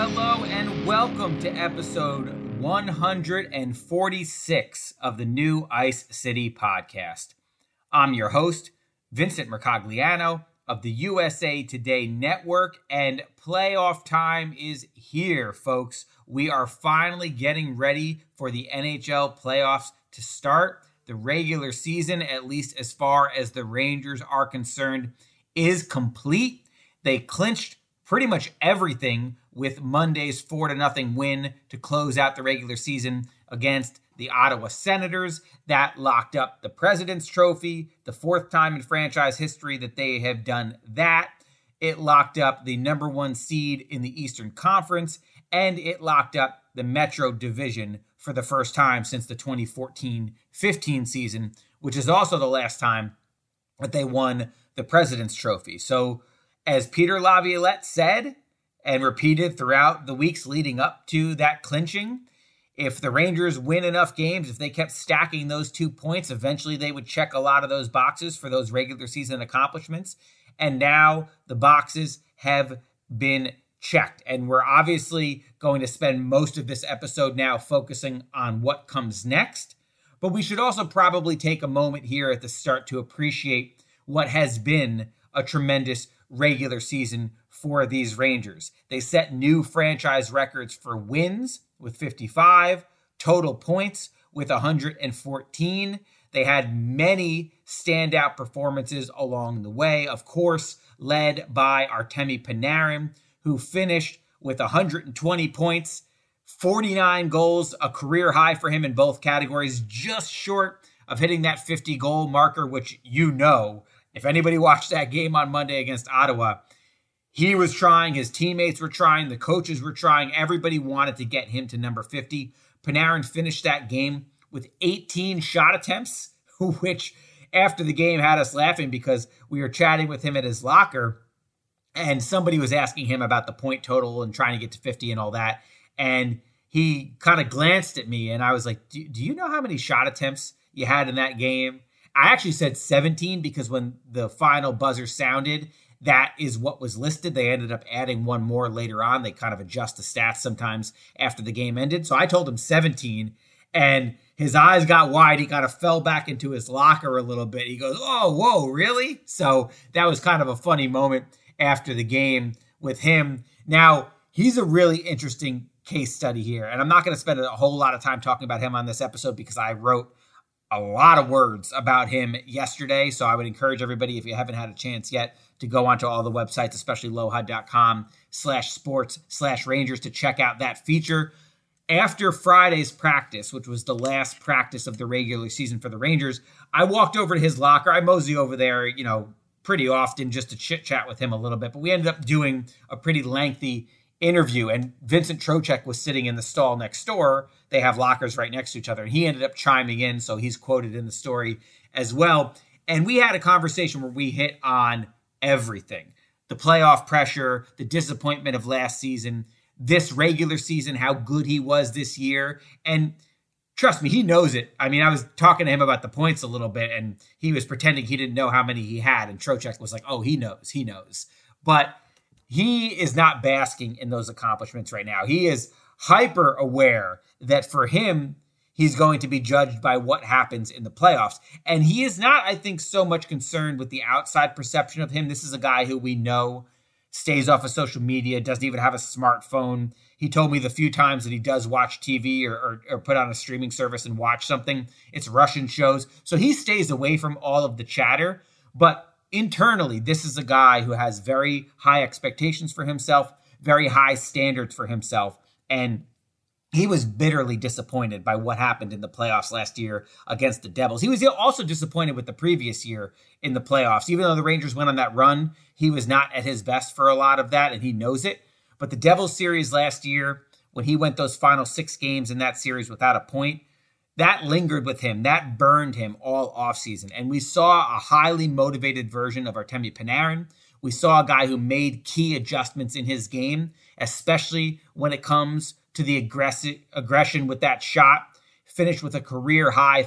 hello, and welcome to episode 146 of the New Ice City podcast. I'm your host, Vincent Mercogliano of the USA Today Network, and playoff time is here, folks. We are finally getting ready for the NHL playoffs to start. The regular season, at least as far as the Rangers are concerned, is complete. They clinched pretty much everything with Monday's 4-0 win to close out the regular season against the Ottawa Senators. That locked up the President's Trophy, the fourth time in franchise history that they have done that. It locked up the number one seed in the Eastern Conference, and it locked up the Metro Division for the first time since the 2014-15 season, which is also the last time that they won the President's Trophy. So, as Peter Laviolette said and repeated throughout the weeks leading up to that clinching, if the Rangers win enough games, if they kept stacking those 2 points, eventually they would check a lot of those boxes for those regular season accomplishments. And now the boxes have been checked. And we're obviously going to spend most of this episode now focusing on what comes next. But we should also probably take a moment here at the start to appreciate what has been a tremendous regular season for these Rangers. They set new franchise records for wins with 55, total points with 114. They had many standout performances along the way, of course, led by Artemi Panarin, who finished with 120 points, 49 goals, a career high for him in both categories, just short of hitting that 50-goal marker, which you know, if anybody watched that game on Monday against Ottawa, he was trying, his teammates were trying, the coaches were trying, everybody wanted to get him to number 50. Panarin finished that game with 18 shot attempts, which after the game had us laughing because we were chatting with him at his locker and somebody was asking him about the point total and trying to get to 50 and all that. And he kind of glanced at me and I was like, do you know how many shot attempts you had in that game? I actually said 17 because when the final buzzer sounded, that is what was listed. They ended up adding one more later on. They kind of adjust the stats sometimes after the game ended. So I told him 17 and his eyes got wide. He kind of fell back into his locker a little bit. He goes, oh, whoa, really? So that was kind of a funny moment after the game with him. Now, he's a really interesting case study here. And I'm not going to spend a whole lot of time talking about him on this episode because I wrote a lot of words about him yesterday. So I would encourage everybody, if you haven't had a chance yet, to go onto all the websites, especially loha.com/sports/Rangers to check out that feature. After Friday's practice, which was the last practice of the regular season for the Rangers, I walked over to his locker. I mosey over there, pretty often just to chit chat with him a little bit, but we ended up doing a pretty lengthy interview, and Vincent Trocheck was sitting in the stall next door. They have lockers right next to each other, and he ended up chiming in, so he's quoted in the story as well. And we had a conversation where we hit on everything. The playoff pressure, the disappointment of last season, this regular season, how good he was this year. And trust me, he knows it. I mean, I was talking to him about the points a little bit, and he was pretending he didn't know how many he had, and Trocheck was like, oh, he knows. But he is not basking in those accomplishments right now. He is hyper aware that for him, he's going to be judged by what happens in the playoffs. And he is not, I think, so much concerned with the outside perception of him. This is a guy who we know stays off of social media, doesn't even have a smartphone. He told me the few times that he does watch TV or put on a streaming service and watch something, it's Russian shows. So he stays away from all of the chatter. But internally, this is a guy who has very high expectations for himself, very high standards for himself. And he was bitterly disappointed by what happened in the playoffs last year against the Devils. He was also disappointed with the previous year in the playoffs. Even though the Rangers went on that run, he was not at his best for a lot of that, and he knows it. But the Devils series last year, when he went those final 6 games in that series without a point, that lingered with him. That burned him all offseason. And we saw a highly motivated version of Artemi Panarin. We saw a guy who made key adjustments in his game, especially when it comes to the aggression with that shot. Finished with a career-high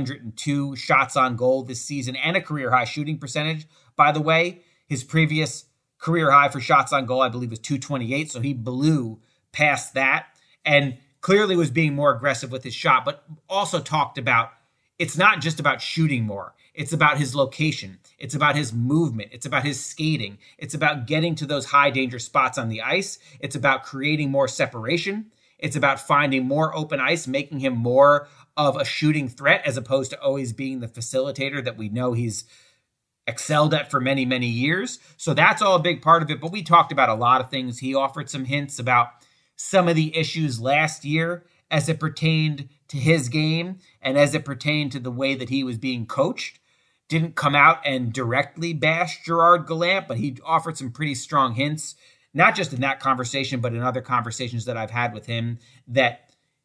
302 shots on goal this season and a career-high shooting percentage. By the way, his previous career high for shots on goal, I believe, was 228, so he blew past that and clearly was being more aggressive with his shot, but also talked about it's not just about shooting more. It's about his location. It's about his movement. It's about his skating. It's about getting to those high danger spots on the ice. It's about creating more separation. It's about finding more open ice, making him more of a shooting threat as opposed to always being the facilitator that we know he's excelled at for many, many years. So that's all a big part of it. But we talked about a lot of things. He offered some hints about some of the issues last year as it pertained to his game and as it pertained to the way that he was being coached. Didn't come out and directly bash Gerard Gallant, but he offered some pretty strong hints, not just in that conversation, but in other conversations that I've had with him, that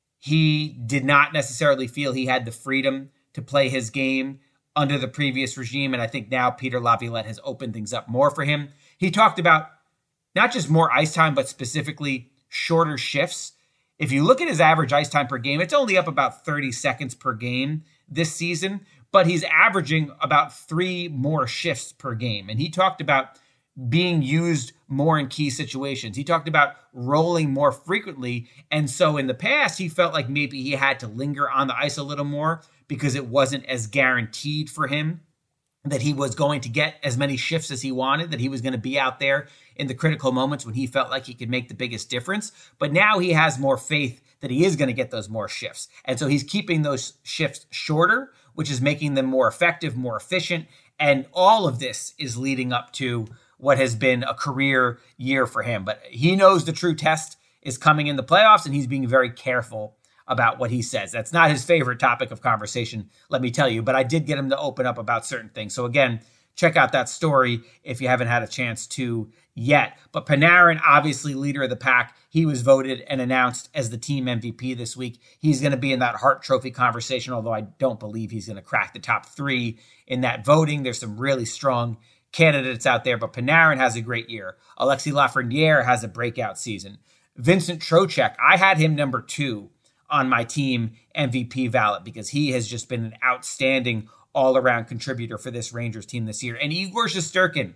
he did not necessarily feel he had the freedom to play his game under the previous regime. And I think now Peter Laviolette has opened things up more for him. He talked about not just more ice time, but specifically shorter shifts. If you look at his average ice time per game, it's only up about 30 seconds per game this season, but he's averaging about 3 more shifts per game. And he talked about being used more in key situations. He talked about rolling more frequently. And so in the past, he felt like maybe he had to linger on the ice a little more because it wasn't as guaranteed for him that he was going to get as many shifts as he wanted, that he was going to be out there in the critical moments when he felt like he could make the biggest difference. But now he has more faith that he is going to get those more shifts. And so he's keeping those shifts shorter, which is making them more effective, more efficient. And all of this is leading up to what has been a career year for him. But he knows the true test is coming in the playoffs, and he's being very careful about what he says. That's not his favorite topic of conversation, let me tell you, but I did get him to open up about certain things. So again, check out that story if you haven't had a chance to yet. But Panarin, obviously leader of the pack, he was voted and announced as the team MVP this week. He's going to be in that Hart Trophy conversation, although I don't believe he's going to crack the top 3 in that voting. There's some really strong candidates out there, but Panarin has a great year. Alexis Lafreniere has a breakout season. Vincent Trocheck, I had him number 2 on my team MVP ballot because he has just been an outstanding all-around contributor for this Rangers team this year. And Igor Shesterkin,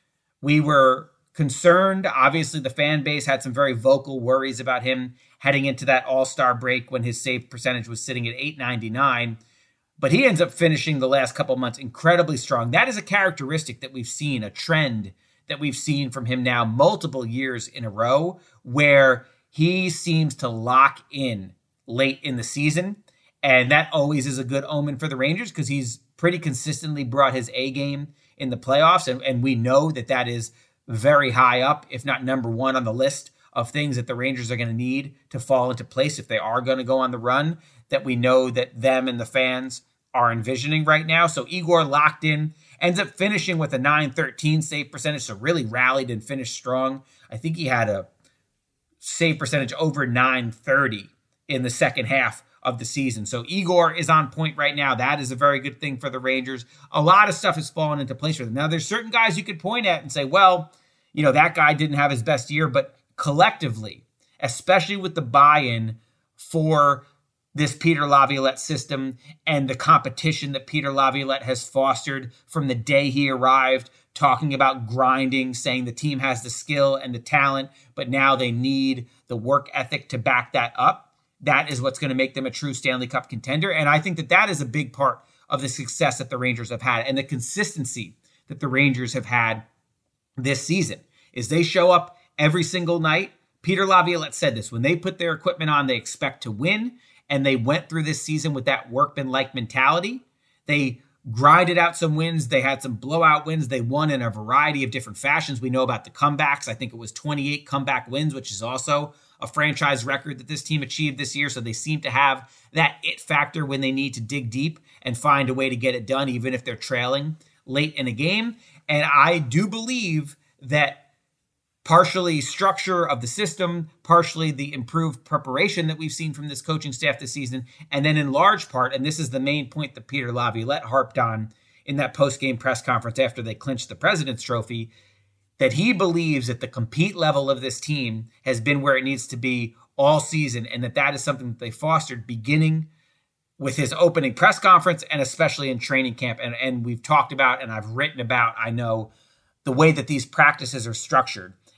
we were concerned. Obviously, the fan base had some very vocal worries about him heading into that All-Star break when his save percentage was sitting at .899. But he ends up finishing the last couple of months incredibly strong. That is a characteristic that we've seen, a trend that we've seen from him now multiple years in a row, where he seems to lock in late in the season. And that always is a good omen for the Rangers because he's pretty consistently brought his A game in the playoffs. And we know that that is very high up, if not number 1 on the list of things that the Rangers are going to need to fall into place if they are going to go on the run that we know that them and the fans are envisioning right now. So Igor locked in, ends up finishing with a .913 save percentage, so really rallied and finished strong. I think he had a save percentage over .930 in the second half of the season. So Igor is on point right now. That is a very good thing for the Rangers. A lot of stuff has fallen into place for them. Now, there's certain guys you could point at and say, well, you know, that guy didn't have his best year, but collectively, especially with the buy-in for this Peter Laviolette system and the competition that Peter Laviolette has fostered from the day he arrived, talking about grinding, saying the team has the skill and the talent, but now they need the work ethic to back that up. That is what's going to make them a true Stanley Cup contender. And I think that that is a big part of the success that the Rangers have had and the consistency that the Rangers have had this season is they show up every single night. Peter Laviolette said this, when they put their equipment on, they expect to win. And they went through this season with that workman-like mentality. They grinded out some wins. They had some blowout wins. They won in a variety of different fashions. We know about the comebacks. I think it was 28 comeback wins, which is also a franchise record that this team achieved this year. So they seem to have that it factor when they need to dig deep and find a way to get it done, even if they're trailing late in a game. And I do believe that partially structure of the system, partially the improved preparation that we've seen from this coaching staff this season, and then in large part, and this is the main point that Peter Laviolette harped on in that post-game press conference after they clinched the President's Trophy, that he believes that the compete level of this team has been where it needs to be all season, and that is something that they fostered beginning with his opening press conference and especially in training camp. And we've talked about, and I've written about, I know, the way that these practices are structured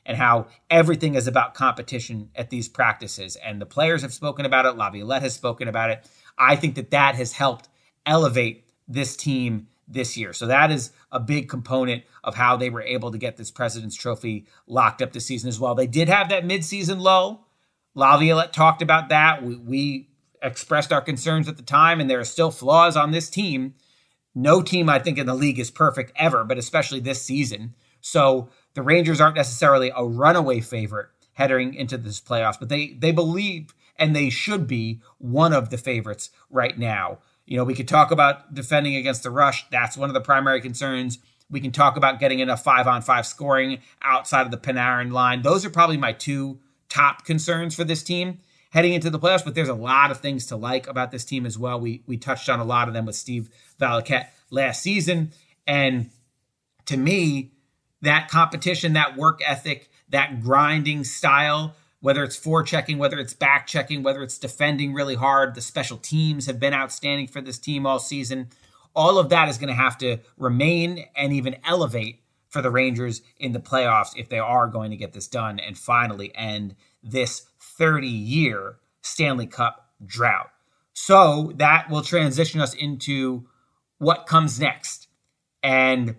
and how everything is about competition at these practices. And the players have spoken about it. Laviolette has spoken about it. I think that has helped elevate this team this year. So that is a big component of how they were able to get this President's Trophy locked up this season as well. They did have that midseason lull. Laviolette talked about that. We expressed our concerns at the time, and there are still flaws on this team. No team, I think, in the league is perfect ever, but especially this season. So the Rangers aren't necessarily a runaway favorite heading into this playoffs, but they believe, and they should be, one of the favorites right now. You know, we could talk about defending against the rush. That's one of the primary concerns. We can talk about getting enough 5-on-5 scoring outside of the Panarin line. Those are probably my two top concerns for this team heading into the playoffs, but there's a lot of things to like about this team as well. We touched on a lot of them with Steve Valiquette last season. And to me, that competition, that work ethic, that grinding style, whether it's forechecking, whether it's back checking, whether it's defending really hard, the special teams have been outstanding for this team all season. All of that is going to have to remain and even elevate for the Rangers in the playoffs if they are going to get this done and finally end this 30-year Stanley Cup drought. So that will transition us into what comes next. And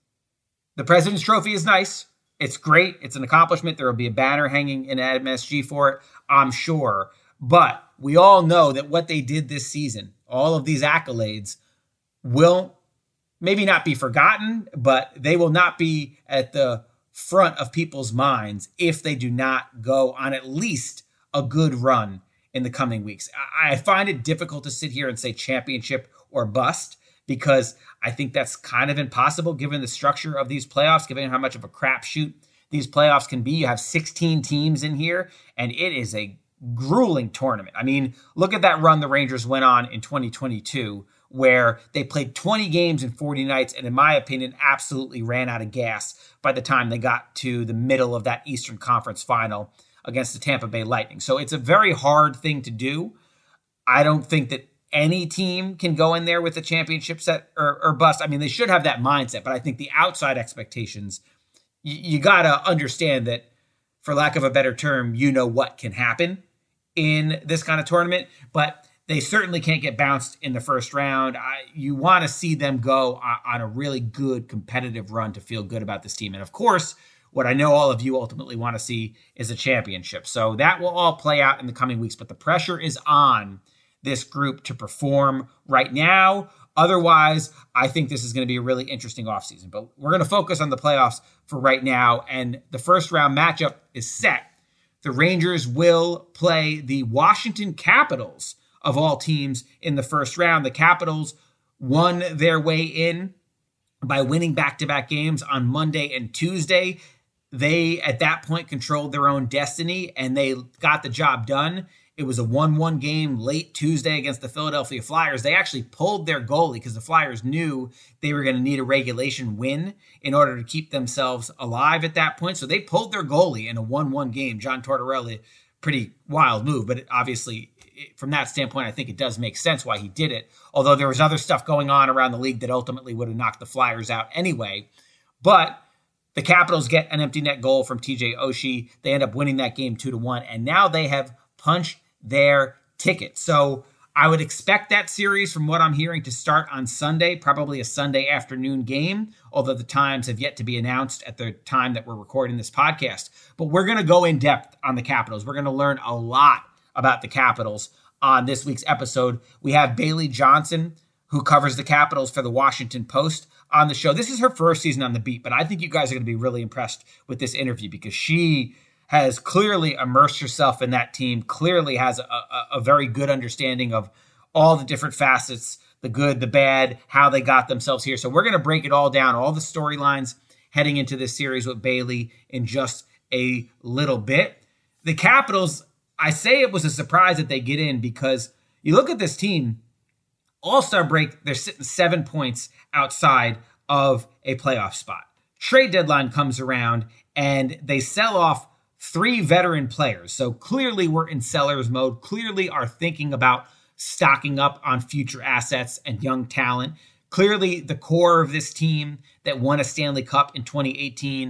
the President's Trophy is nice. It's great. It's an accomplishment. There will be a banner hanging in MSG for it, I'm sure. But we all know that what they did this season, all of these accolades, will maybe not be forgotten, but they will not be at the front of people's minds if they do not go on at least a good run in the coming weeks. I find it difficult to sit here and say championship or bust, because I think that's kind of impossible given the structure of these playoffs, given how much of a crapshoot these playoffs can be. You have 16 teams in here, and it is a grueling tournament. I mean, look at that run the Rangers went on in 2022, where they played 20 games in 40 nights, and in my opinion, absolutely ran out of gas by the time they got to the middle of that Eastern Conference final against the Tampa Bay Lightning. So it's a very hard thing to do. I don't think that any team can go in there with a championship set or bust. I mean, they should have that mindset, but I think the outside expectations, you got to understand that, for lack of a better term, you know what can happen in this kind of tournament, but they certainly can't get bounced in the first round. You want to see them go on a really good competitive run to feel good about this team. And of course, what I know all of you ultimately want to see is a championship. So that will all play out in the coming weeks, but the pressure is on this group to perform right now. Otherwise, I think this is going to be a really interesting offseason. But we're going to focus on the playoffs for right now. And the first round matchup is set. The Rangers will play the Washington Capitals, of all teams, in the first round. The Capitals won their way in by winning back-to-back games on Monday and Tuesday. They, at that point, controlled their own destiny, and they got the job done. It was a 1-1 game late Tuesday against the Philadelphia Flyers. They actually pulled their goalie because the Flyers knew they were going to need a regulation win in order to keep themselves alive at that point. So they pulled their goalie in a 1-1 game. John Tortorella, pretty wild move, but obviously from that standpoint, I think it does make sense why he did it. Although there was other stuff going on around the league that ultimately would have knocked the Flyers out anyway. But the Capitals get an empty net goal from TJ Oshie. They end up winning that game 2-1, and now they have punched their ticket. So I would expect that series, from what I'm hearing, to start on Sunday, probably a Sunday afternoon game, although the times have yet to be announced at the time that we're recording this podcast. But we're going to go in depth on the Capitals. We're going to learn a lot about the Capitals on this week's episode. We have Bailey Johnson, who covers the Capitals for the Washington Post, on the show. This is her first season on the beat, but I think you guys are going to be really impressed with this interview because she has clearly immersed herself in that team, clearly has a very good understanding of all the different facets, the good, the bad, how they got themselves here. So we're going to break it all down, all the storylines heading into this series with Bailey in just a little bit. The Capitals, I say it was a surprise that they get in because you look at this team, All-Star break, they're sitting 7 points outside of a playoff spot. Trade deadline comes around and they sell off 3 veteran players. So clearly we're in seller's mode, clearly are thinking about stocking up on future assets and young talent. Clearly the core of this team that won a Stanley Cup in 2018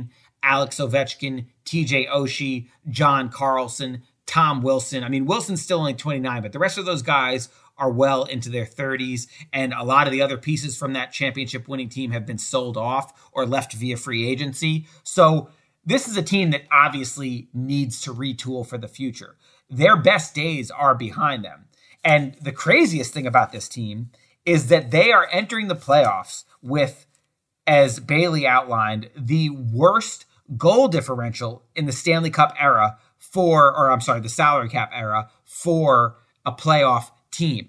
Alex Ovechkin, TJ Oshie, John Carlson, Tom Wilson. I mean, Wilson's still only 29, but the rest of those guys are well into their 30s. And a lot of the other pieces from that championship winning team have been sold off or left via free agency. So this is a team that obviously needs to retool for the future. Their best days are behind them. And the craziest thing about this team is that they are entering the playoffs with, as Bailey outlined, the worst goal differential in the Stanley Cup era the salary cap era for a playoff team.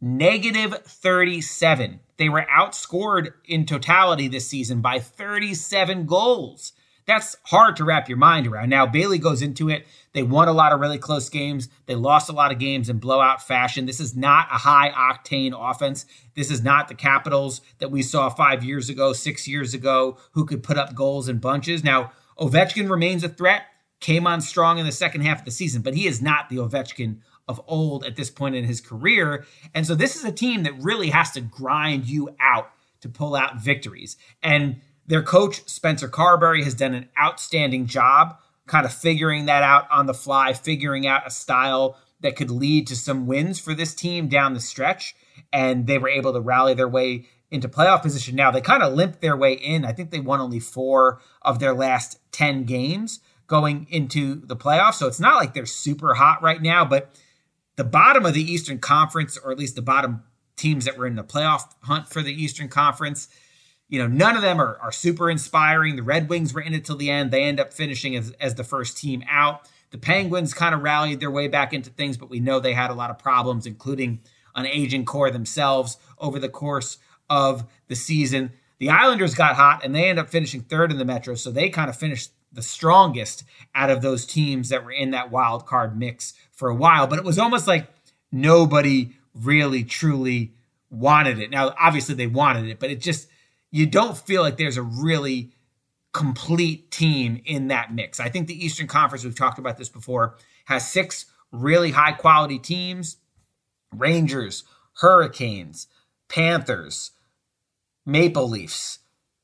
-37. They were outscored in totality this season by 37 goals. That's hard to wrap your mind around. Now, Bailey goes into it. They won a lot of really close games. They lost a lot of games in blowout fashion. This is not a high-octane offense. This is not the Capitals that we saw 5 years ago, 6 years ago, who could put up goals in bunches. Now, Ovechkin remains a threat, came on strong in the second half of the season, but he is not the Ovechkin of old at this point in his career. And so this is a team that really has to grind you out to pull out victories. And their coach, Spencer Carberry, has done an outstanding job kind of figuring that out on the fly, figuring out a style that could lead to some wins for this team down the stretch. And they were able to rally their way into playoff position. Now, they kind of limped their way in. I think they won only 4 of their last 10 games going into the playoffs. So it's not like they're super hot right now, but the bottom of the Eastern Conference, or at least the bottom teams that were in the playoff hunt for the Eastern Conference, none of them are super inspiring. The Red Wings were in it till the end. They end up finishing as the first team out. The Penguins kind of rallied their way back into things, but we know they had a lot of problems, including an aging core themselves over the course of the season. The Islanders got hot, and they end up finishing third in the Metro, so they kind of finished the strongest out of those teams that were in that wild card mix for a while. But it was almost like nobody really, truly wanted it. Now, obviously they wanted it, but you don't feel like there's a really complete team in that mix. I think the Eastern Conference, we've talked about this before, has 6 really high quality teams: Rangers, Hurricanes, Panthers, Maple Leafs,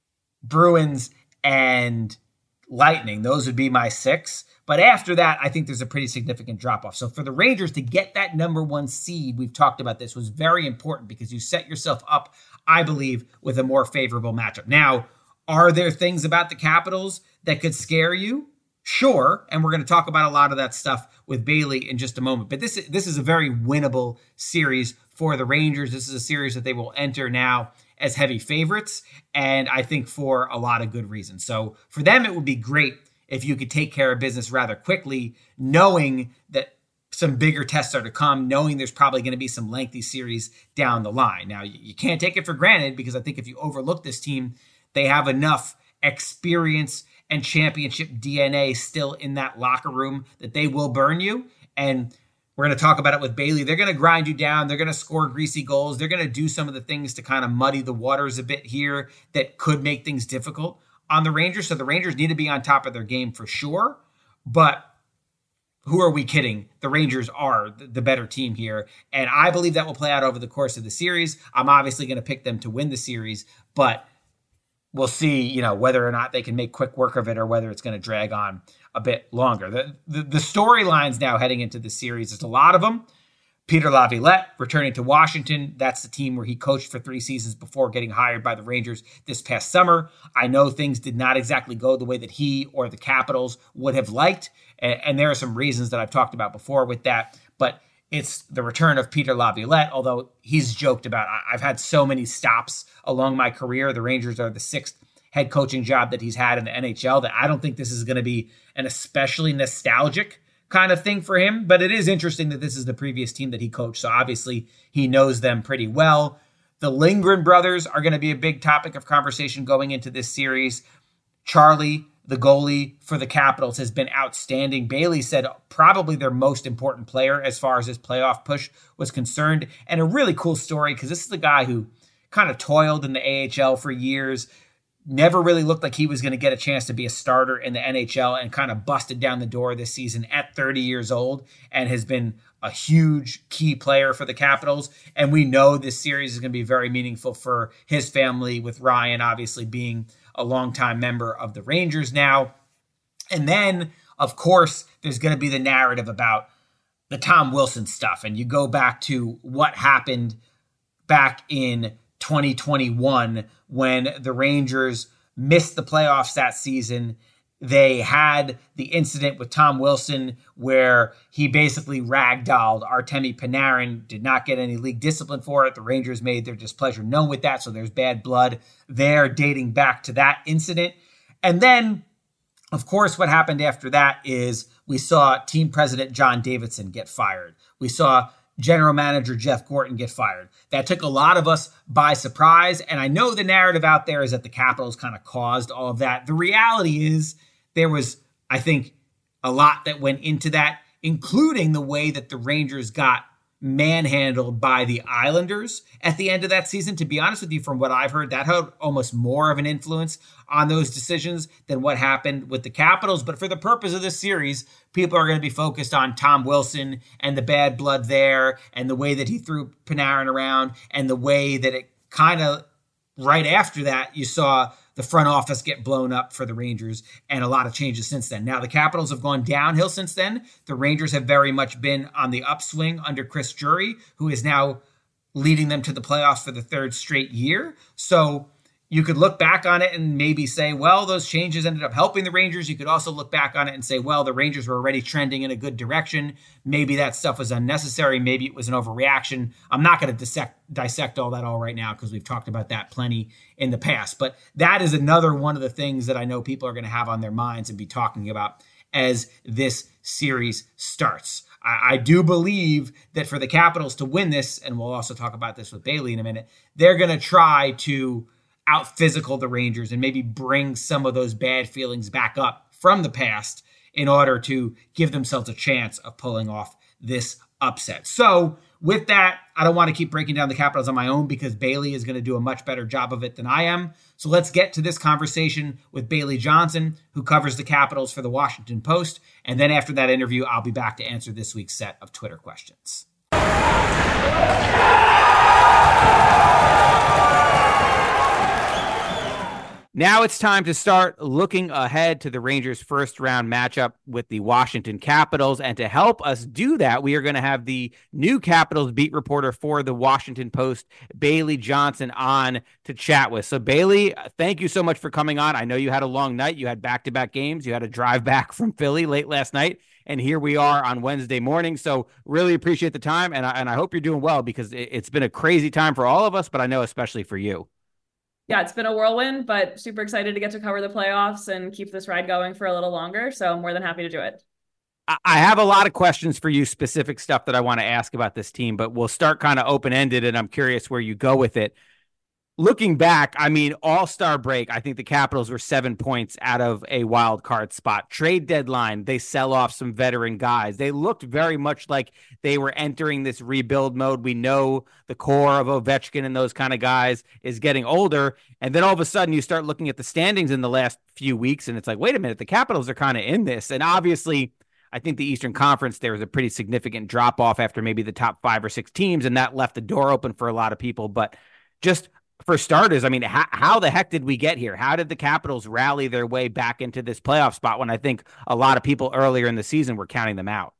Bruins, and Lightning. Those would be my 6. But after that, I think there's a pretty significant drop-off. So for the Rangers to get that number 1 seed, we've talked about this, was very important because you set yourself up, I believe, with a more favorable matchup. Now, are there things about the Capitals that could scare you? Sure, and we're going to talk about a lot of that stuff with Bailey in just a moment. But this is a very winnable series for the Rangers. This is a series that they will enter now as heavy favorites, and I think for a lot of good reasons. So for them, it would be great if you could take care of business rather quickly, knowing that some bigger tests are to come, knowing there's probably going to be some lengthy series down the line. Now, you can't take it for granted, because I think if you overlook this team, they have enough experience and championship DNA still in that locker room that they will burn you. And we're going to talk about it with Bailey. They're going to grind you down. They're going to score greasy goals. They're going to do some of the things to kind of muddy the waters a bit here that could make things difficult on the Rangers. So the Rangers need to be on top of their game for sure. But who are we kidding? The Rangers are the better team here. And I believe that will play out over the course of the series. I'm obviously going to pick them to win the series, but we'll see, whether or not they can make quick work of it or whether it's going to drag on a bit longer. The storylines now heading into the series, there's a lot of them. Peter Laviolette returning to Washington. That's the team where he coached for 3 seasons before getting hired by the Rangers this past summer. I know things did not exactly go the way that he or the Capitals would have liked. And there are some reasons that I've talked about before with that. But it's the return of Peter Laviolette, although he's joked about, I've had so many stops along my career. The Rangers are the 6th head coaching job that he's had in the NHL, that I don't think this is going to be an especially nostalgic kind of thing for him. But it is interesting that this is the previous team that he coached. So obviously he knows them pretty well. The Lindgren brothers are going to be a big topic of conversation going into this series. Charlie, the goalie for the Capitals, has been outstanding. Bailey said probably their most important player as far as his playoff push was concerned. And a really cool story, because this is the guy who kind of toiled in the AHL for years, never really looked like he was going to get a chance to be a starter in the NHL, and kind of busted down the door this season at 30 years old and has been a huge key player for the Capitals. And we know this series is going to be very meaningful for his family, with Ryan obviously being a longtime member of the Rangers now. And then, of course, there's going to be the narrative about the Tom Wilson stuff. And you go back to what happened back in 2021 when the Rangers missed the playoffs that season. They had the incident with Tom Wilson where he basically ragdolled Artemi Panarin, did not get any league discipline for it. The Rangers made their displeasure known with that, so there's bad blood there dating back to that incident. And then, of course, what happened after that is we saw team president John Davidson get fired. We saw general manager Jeff Gorton get fired. That took a lot of us by surprise. And I know the narrative out there is that the Capitals kind of caused all of that. The reality is there was, I think, a lot that went into that, including the way that the Rangers got manhandled by the Islanders at the end of that season. To be honest with you, from what I've heard, that had almost more of an influence on those decisions than what happened with the Capitals. But for the purpose of this series, people are going to be focused on Tom Wilson and the bad blood there and the way that he threw Panarin around and the way that it kind of right after that, you saw the front office get blown up for the Rangers and a lot of changes since then. Now, the Capitals have gone downhill since then. The Rangers have very much been on the upswing under Chris Drury, who is now leading them to the playoffs for the third straight year. So you could look back on it and maybe say, well, those changes ended up helping the Rangers. You could also look back on it and say, well, the Rangers were already trending in a good direction. Maybe that stuff was unnecessary. Maybe it was an overreaction. I'm not going to dissect all that all right now because we've talked about that plenty in the past. But that is another one of the things that I know people are going to have on their minds and be talking about as this series starts. I do believe that for the Capitals to win this, and we'll also talk about this with Bailey in a minute, they're going to try to out physical the Rangers and maybe bring some of those bad feelings back up from the past in order to give themselves a chance of pulling off this upset. So with that, I don't want to keep breaking down the Capitals on my own because Bailey is going to do a much better job of it than I am. So let's get to this conversation with Bailey Johnson, who covers the Capitals for the Washington Post. And then after that interview, I'll be back to answer this week's set of Twitter questions. Now it's time to start looking ahead to the Rangers' first-round matchup with the Washington Capitals. And to help us do that, we are going to have the new Capitals beat reporter for the Washington Post, Bailey Johnson, on to chat with. So, Bailey, thank you so much for coming on. I know you had a long night. You had back-to-back games. You had a drive back from Philly late last night. And here we are on Wednesday morning. So really appreciate the time. And I hope you're doing well because it's been a crazy time for all of us, but I know especially for you. Yeah, it's been a whirlwind, but super excited to get to cover the playoffs and keep this ride going for a little longer. So I'm more than happy to do it. I have a lot of questions for you, specific stuff that I want to ask about this team, but we'll start kind of open-ended, and I'm curious where you go with it. Looking back, I mean, all-star break, I think the Capitals were 7 points out of a wild card spot. Trade deadline, they sell off some veteran guys. They looked very much like they were entering this rebuild mode. We know the core of Ovechkin and those kind of guys is getting older. And then all of a sudden you start looking at the standings in the last few weeks, and it's like, wait a minute, the Capitals are kind of in this. And obviously, I think the Eastern Conference, there was a pretty significant drop-off after maybe the top 5 or 6 teams, and that left the door open for a lot of people. But just for starters, I mean, how the heck did we get here? How did the Capitals rally their way back into this playoff spot when I think a lot of people earlier in the season were counting them out?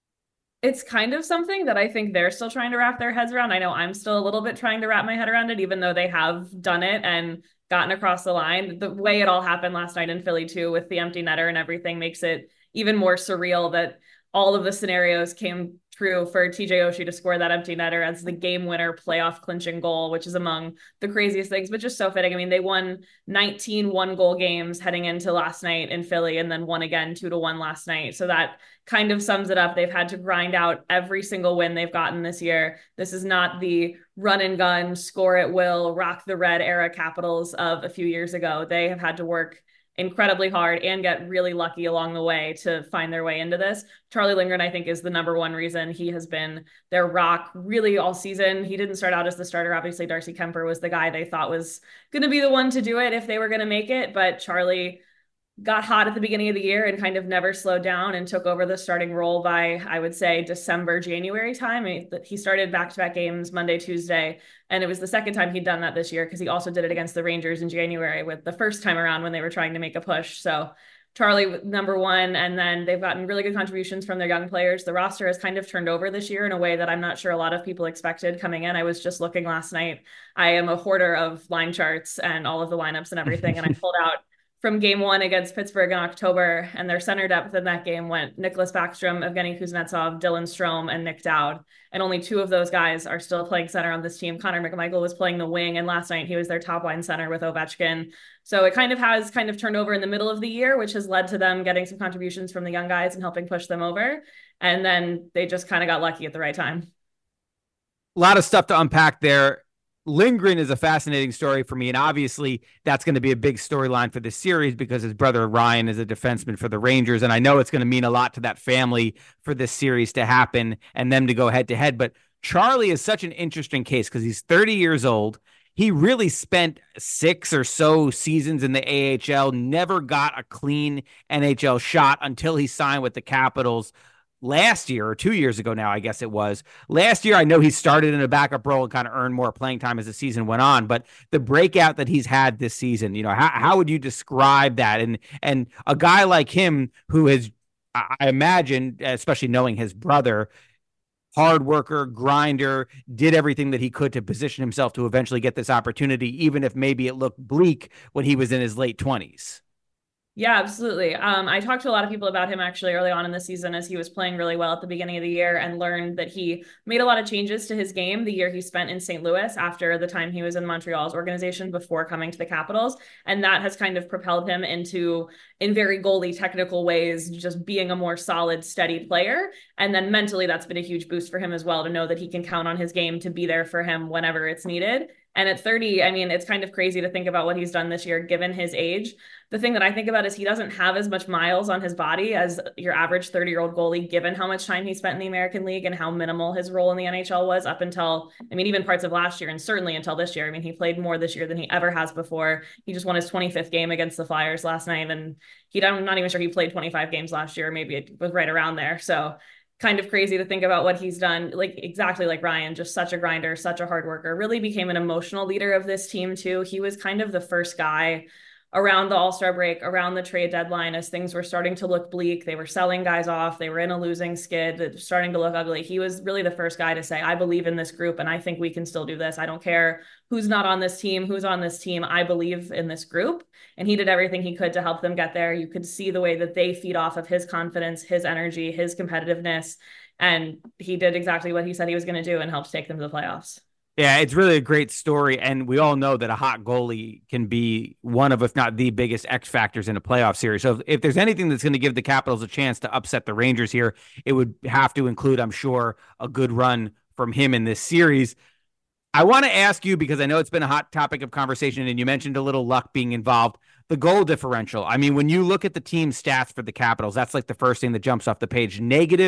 It's kind of something that I think they're still trying to wrap their heads around. I know I'm still a little bit trying to wrap my head around it, even though they have done it and gotten across the line. The way it all happened last night in Philly, too, with the empty netter and everything makes it even more surreal that all of the scenarios came true for TJ Oshie to score that empty netter as the game winner playoff clinching goal, which is among the craziest things, but just so fitting. I mean, they won 19 one-goal games heading into last night in Philly and then won again 2-1 last night. So that kind of sums it up. They've had to grind out every single win they've gotten this year. This is not the run and gun, score at will, rock the red era Capitals of a few years ago. They have had to work incredibly hard and get really lucky along the way to find their way into this. Charlie Lindgren, I think, is the number one reason. He has been their rock really all season. He didn't start out as the starter. Obviously, Darcy Kemper was the guy they thought was going to be the one to do it if they were going to make it. But Charlie got hot at the beginning of the year and kind of never slowed down and took over the starting role by, I would say, December, January time. He started back-to-back games Monday, Tuesday, and it was the second time he'd done that this year because he also did it against the Rangers in January with the first time around when they were trying to make a push. So Charlie number one, and then they've gotten really good contributions from their young players. The roster has kind of turned over this year in a way that I'm not sure a lot of people expected coming in. I was just looking last night. I am a hoarder of line charts and all of the lineups and everything, and I pulled out from game one against Pittsburgh in October, and their center depth in that game went Nicholas Backstrom, Evgeny Kuznetsov, Dylan Strome, and Nick Dowd. And only two of those guys are still playing center on this team. Connor McMichael was playing the wing, and last night he was their top line center with Ovechkin. So it kind of has turned over in the middle of the year, which has led to them getting some contributions from the young guys and helping push them over. And then they just kind of got lucky at the right time. A lot of stuff to unpack there. Lindgren is a fascinating story for me, and obviously that's going to be a big storyline for this series because his brother Ryan is a defenseman for the Rangers, and I know it's going to mean a lot to that family for this series to happen and them to go head-to-head. But Charlie is such an interesting case because he's 30 years old. He really spent 6 or so seasons in the AHL, never got a clean NHL shot until he signed with the Capitals last year, or 2 years ago now, I guess it was. Last year, I know he started in a backup role and kind of earned more playing time as the season went on, but the breakout that he's had this season, how would you describe that? And a guy like him who has, I imagine, especially knowing his brother, hard worker, grinder, did everything that he could to position himself to eventually get this opportunity, even if maybe it looked bleak when he was in his late 20s. Yeah, absolutely. I talked to a lot of people about him actually early on in the season as he was playing really well at the beginning of the year, and learned that he made a lot of changes to his game the year he spent in St. Louis after the time he was in Montreal's organization before coming to the Capitals. And that has kind of propelled him into, in very goalie technical ways, just being a more solid, steady player. And then mentally, that's been a huge boost for him as well, to know that he can count on his game to be there for him whenever it's needed. And at 30, I mean, it's kind of crazy to think about what he's done this year, given his age. The thing that I think about is he doesn't have as much miles on his body as your average 30-year-old goalie, given how much time he spent in the American League and how minimal his role in the NHL was up until, I mean, even parts of last year and certainly until this year. I mean, he played more this year than he ever has before. He just won his 25th game against the Flyers last night, and I'm not even sure he played 25 games last year. Maybe it was right around there. So kind of crazy to think about what he's done. Like, exactly like Ryan, just such a grinder, such a hard worker, really became an emotional leader of this team too. He was kind of the first guy around the All-Star break, around the trade deadline, as things were starting to look bleak. They were selling guys off. They were in a losing skid. It was starting to look ugly. He was really the first guy to say, I believe in this group and I think we can still do this. I don't care who's not on this team, who's on this team. I believe in this group. And he did everything he could to help them get there. You could see the way that they feed off of his confidence, his energy, his competitiveness. And he did exactly what he said he was going to do and helped take them to the playoffs. Yeah, it's really a great story, and we all know that a hot goalie can be one of, if not the biggest X factors in a playoff series. So if there's anything that's going to give the Capitals a chance to upset the Rangers here, it would have to include, I'm sure, a good run from him in this series. I want to ask you, because I know it's been a hot topic of conversation, and you mentioned a little luck being involved, the goal differential. I mean, when you look at the team stats for the Capitals, that's like the first thing that jumps off the page.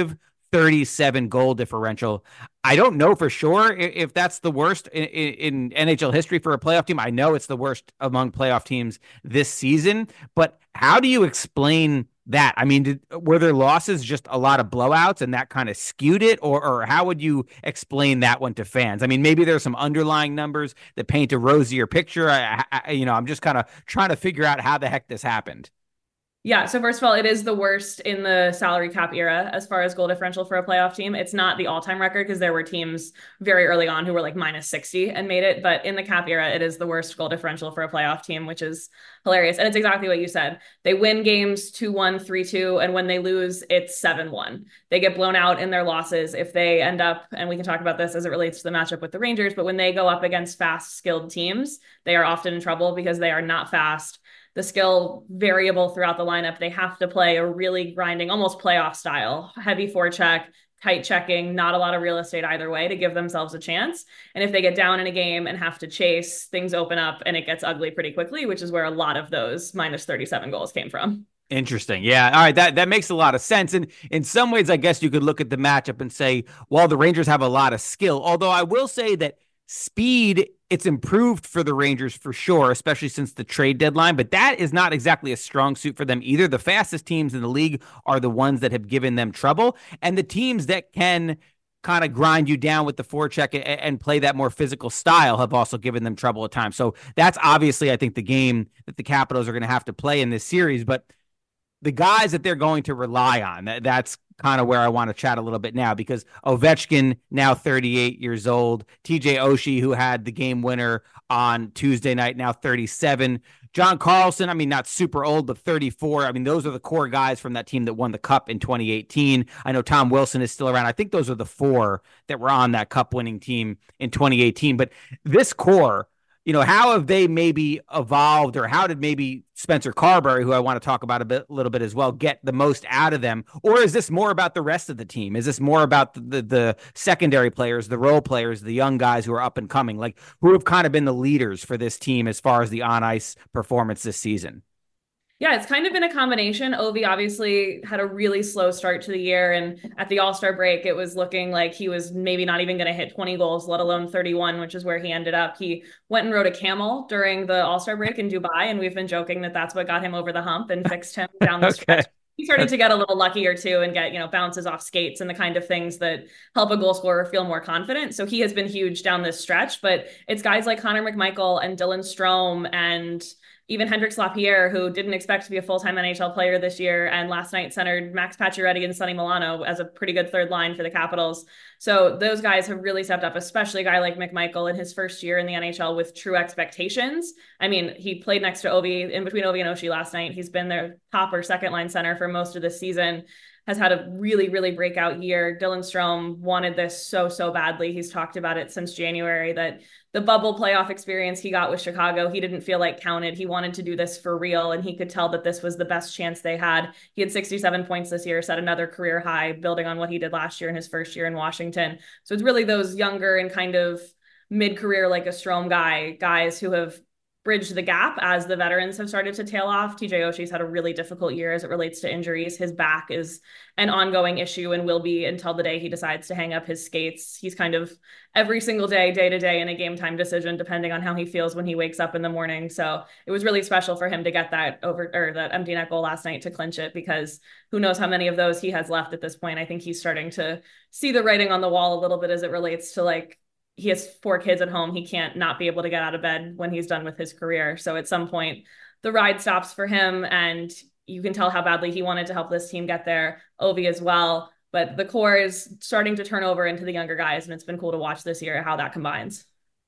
-37 goal differential. I don't know for sure if that's the worst in NHL history for a playoff team. I know it's the worst among playoff teams this season, but how do you explain that? I mean, were there losses, just a lot of blowouts, and that kind of skewed it? Or how would you explain that one to fans? I mean, maybe there's some underlying numbers that paint a rosier picture. I'm just kind of trying to figure out how the heck this happened. Yeah, so first of all, it is the worst in the salary cap era as far as goal differential for a playoff team. It's not the all-time record because there were teams very early on who were like -60 and made it. But in the cap era, it is the worst goal differential for a playoff team, which is hilarious. And it's exactly what you said. They win games 2-1, 3-2, and when they lose, it's 7-1. They get blown out in their losses if they end up, and we can talk about this as it relates to the matchup with the Rangers, but when they go up against fast, skilled teams, they are often in trouble because they are not fast. The skill variable throughout the lineup. They have to play a really grinding, almost playoff style, heavy forecheck, tight checking, not a lot of real estate either way to give themselves a chance. And if they get down in a game and have to chase, things open up and it gets ugly pretty quickly, which is where a lot of those -37 goals came from. Interesting. Yeah. All right. That makes a lot of sense. And in some ways, I guess you could look at the matchup and say, well, the Rangers have a lot of skill. Although I will say that speed, it's improved for the Rangers for sure, especially since the trade deadline, but that is not exactly a strong suit for them either. The fastest teams in the league are the ones that have given them trouble, and the teams that can kind of grind you down with the forecheck and play that more physical style have also given them trouble at times. So that's obviously, I think, the game that the Capitals are going to have to play in this series. But the guys that they're going to rely on, that's kind of where I want to chat a little bit now, because Ovechkin, now 38 years old, TJ Oshie, who had the game winner on Tuesday night, now 37. John Carlson, I mean, not super old, but 34. I mean, those are the core guys from that team that won the Cup in 2018. I know Tom Wilson is still around. I think those are the four that were on that Cup winning team in 2018. But this core, how have they maybe evolved, or how did maybe Spencer Carberry, who I want to talk about a little bit as well, get the most out of them? Or is this more about the rest of the team? Is this more about the secondary players, the role players, the young guys who are up and coming, like who have kind of been the leaders for this team as far as the on ice performance this season? Yeah, it's kind of been a combination. Ovi obviously had a really slow start to the year, and at the All-Star break, it was looking like he was maybe not even going to hit 20 goals, let alone 31, which is where he ended up. He went and rode a camel during the All-Star break in Dubai, and we've been joking that that's what got him over the hump and fixed him down the stretch. He started to get a little luckier too and get, bounces off skates and the kind of things that help a goal scorer feel more confident. So he has been huge down this stretch, but it's guys like Connor McMichael and Dylan Strome and even Hendrix Lapierre, who didn't expect to be a full-time NHL player this year, and last night centered Max Pacioretty and Sonny Milano as a pretty good third line for the Capitals. So those guys have really stepped up, especially a guy like McMichael in his first year in the NHL with true expectations. I mean, he played next to Ovi, in between Ovi and Oshie last night. He's been their top or second line center for most of the season, has had a really, really breakout year. Dylan Strome wanted this so, so badly. He's talked about it since January, that the bubble playoff experience he got with Chicago, he didn't feel like counted. He wanted to do this for real, and he could tell that this was the best chance they had. He had 67 points this year, set another career high, building on what he did last year in his first year in Washington. So it's really those younger and kind of mid-career, like a Strome guys who have bridge the gap as the veterans have started to tail off. TJ Oshie's had a really difficult year as it relates to injuries. His back is an ongoing issue and will be until the day he decides to hang up his skates. He's kind of every single day to day in a game time decision, depending on how he feels when he wakes up in the morning. So it was really special for him to get that that empty net goal last night to clinch it, because who knows how many of those he has left at this point. I think he's starting to see the writing on the wall a little bit as it relates to, like, he has 4 kids at home. He can't not be able to get out of bed when he's done with his career. So at some point, the ride stops for him, and you can tell how badly he wanted to help this team get there. Ovi as well. But the core is starting to turn over into the younger guys, and it's been cool to watch this year how that combines.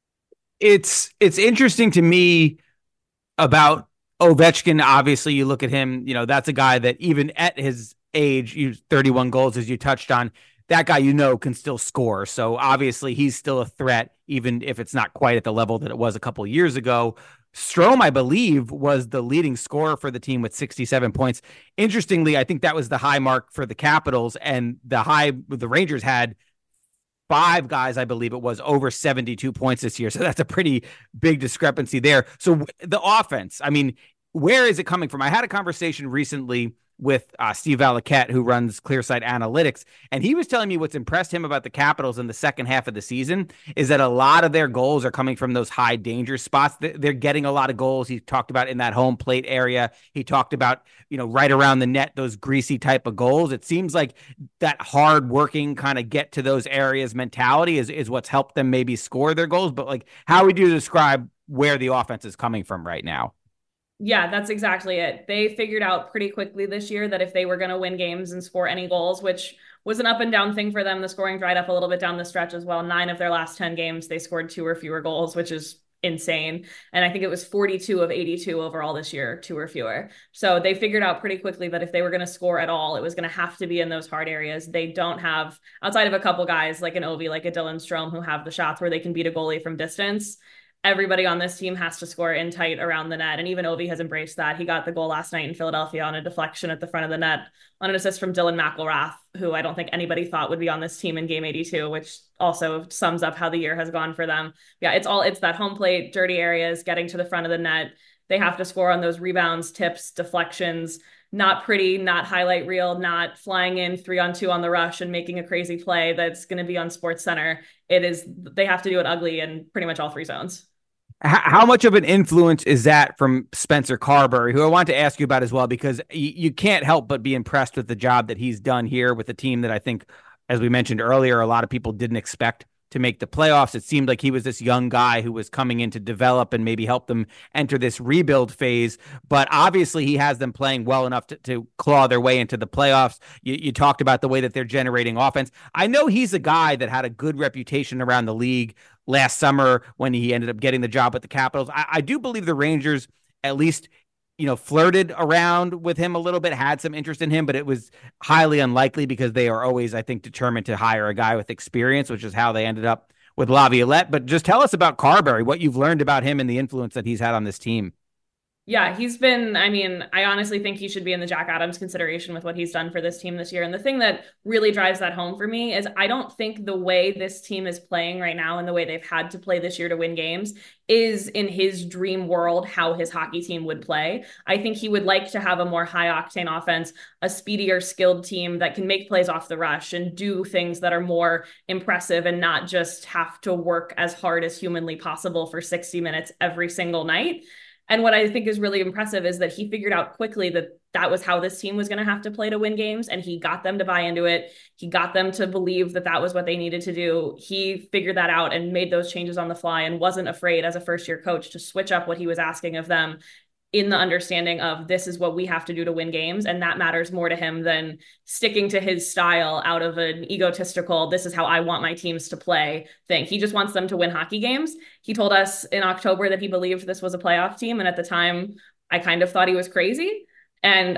It's interesting to me about Ovechkin. Obviously, you look at him, that's a guy that even at his age, 31 goals, as you touched on, that guy, can still score. So obviously he's still a threat, even if it's not quite at the level that it was a couple of years ago. Strome, I believe, was the leading scorer for the team with 67 points. Interestingly, I think that was the high mark for the Capitals, and the Rangers had 5 guys, I believe it was, over 72 points this year. So that's a pretty big discrepancy there. So the offense, I mean, where is it coming from? I had a conversation recently with Steve Valiquette, who runs Clearsight Analytics, and he was telling me what's impressed him about the Capitals in the second half of the season is that a lot of their goals are coming from those high danger spots. They're getting a lot of goals. He talked about in that home plate area. He talked about, right around the net, those greasy type of goals. It seems like that hard working kind of get to those areas mentality is what's helped them maybe score their goals. But like, how would you describe where the offense is coming from right now? Yeah, that's exactly it. They figured out pretty quickly this year that if they were going to win games and score any goals, which was an up and down thing for them, the scoring dried up a little bit down the stretch as well. 9 of their last 10 games, they scored 2 or fewer goals, which is insane. And I think it was 42 of 82 overall this year, 2 or fewer. So they figured out pretty quickly that if they were going to score at all, it was going to have to be in those hard areas. They don't have, outside of a couple guys like an Ovi, like a Dylan Strome, who have the shots where they can beat a goalie from distance. Everybody on this team has to score in tight around the net. And even Ovi has embraced that. He got the goal last night in Philadelphia on a deflection at the front of the net on an assist from Dylan McIlrath, who I don't think anybody thought would be on this team in game 82, which also sums up how the year has gone for them. Yeah, it's that home plate, dirty areas, getting to the front of the net. They have to score on those rebounds, tips, deflections, not pretty, not highlight reel, not flying in 3-on-2 on the rush and making a crazy play that's going to be on Sports Center. They have to do it ugly in pretty much all 3 zones. How much of an influence is that from Spencer Carberry, who I want to ask you about as well, because you can't help but be impressed with the job that he's done here with a team that I think, as we mentioned earlier, a lot of people didn't expect to make the playoffs. It seemed like he was this young guy who was coming in to develop and maybe help them enter this rebuild phase. But obviously he has them playing well enough to claw their way into the playoffs. You talked about the way that they're generating offense. I know he's a guy that had a good reputation around the league last summer when he ended up getting the job with the Capitals. I do believe the Rangers at least flirted around with him a little bit, had some interest in him, but it was highly unlikely because they are always, I think, determined to hire a guy with experience, which is how they ended up with Laviolette. But just tell us about Carbery, what you've learned about him and the influence that he's had on this team. Yeah, he's been, I honestly think he should be in the Jack Adams consideration with what he's done for this team this year. And the thing that really drives that home for me is I don't think the way this team is playing right now and the way they've had to play this year to win games is in his dream world how his hockey team would play. I think he would like to have a more high octane offense, a speedier, skilled team that can make plays off the rush and do things that are more impressive and not just have to work as hard as humanly possible for 60 minutes every single night. And what I think is really impressive is that he figured out quickly that that was how this team was going to have to play to win games. And he got them to buy into it. He got them to believe that that was what they needed to do. He figured that out and made those changes on the fly and wasn't afraid as a first-year coach to switch up what he was asking of them in the understanding of this is what we have to do to win games. And that matters more to him than sticking to his style out of an egotistical, this is how I want my teams to play thing. He just wants them to win hockey games. He told us in October that he believed this was a playoff team. And at the time, I kind of thought he was crazy. And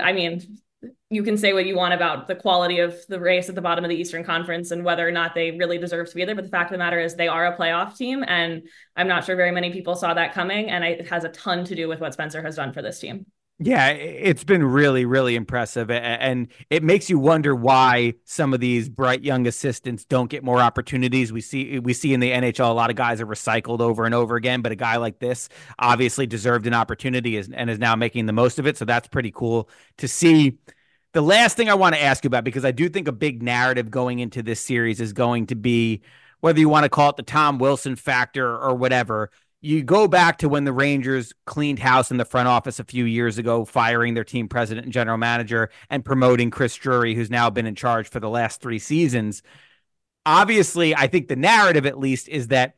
you can say what you want about the quality of the race at the bottom of the Eastern Conference and whether or not they really deserve to be there. But the fact of the matter is they are a playoff team. And I'm not sure very many people saw that coming. And it has a ton to do with what Spencer has done for this team. Yeah, it's been really, really impressive. And it makes you wonder why some of these bright young assistants don't get more opportunities. We see in the NHL, a lot of guys are recycled over and over again, but a guy like this obviously deserved an opportunity and is now making the most of it. So that's pretty cool to see. The last thing I want to ask you about, because I do think a big narrative going into this series is going to be, whether you want to call it the Tom Wilson factor or whatever, you go back to when the Rangers cleaned house in the front office a few years ago, firing their team president and general manager and promoting Chris Drury, who's now been in charge for the last 3 seasons. Obviously, I think the narrative, at least, is that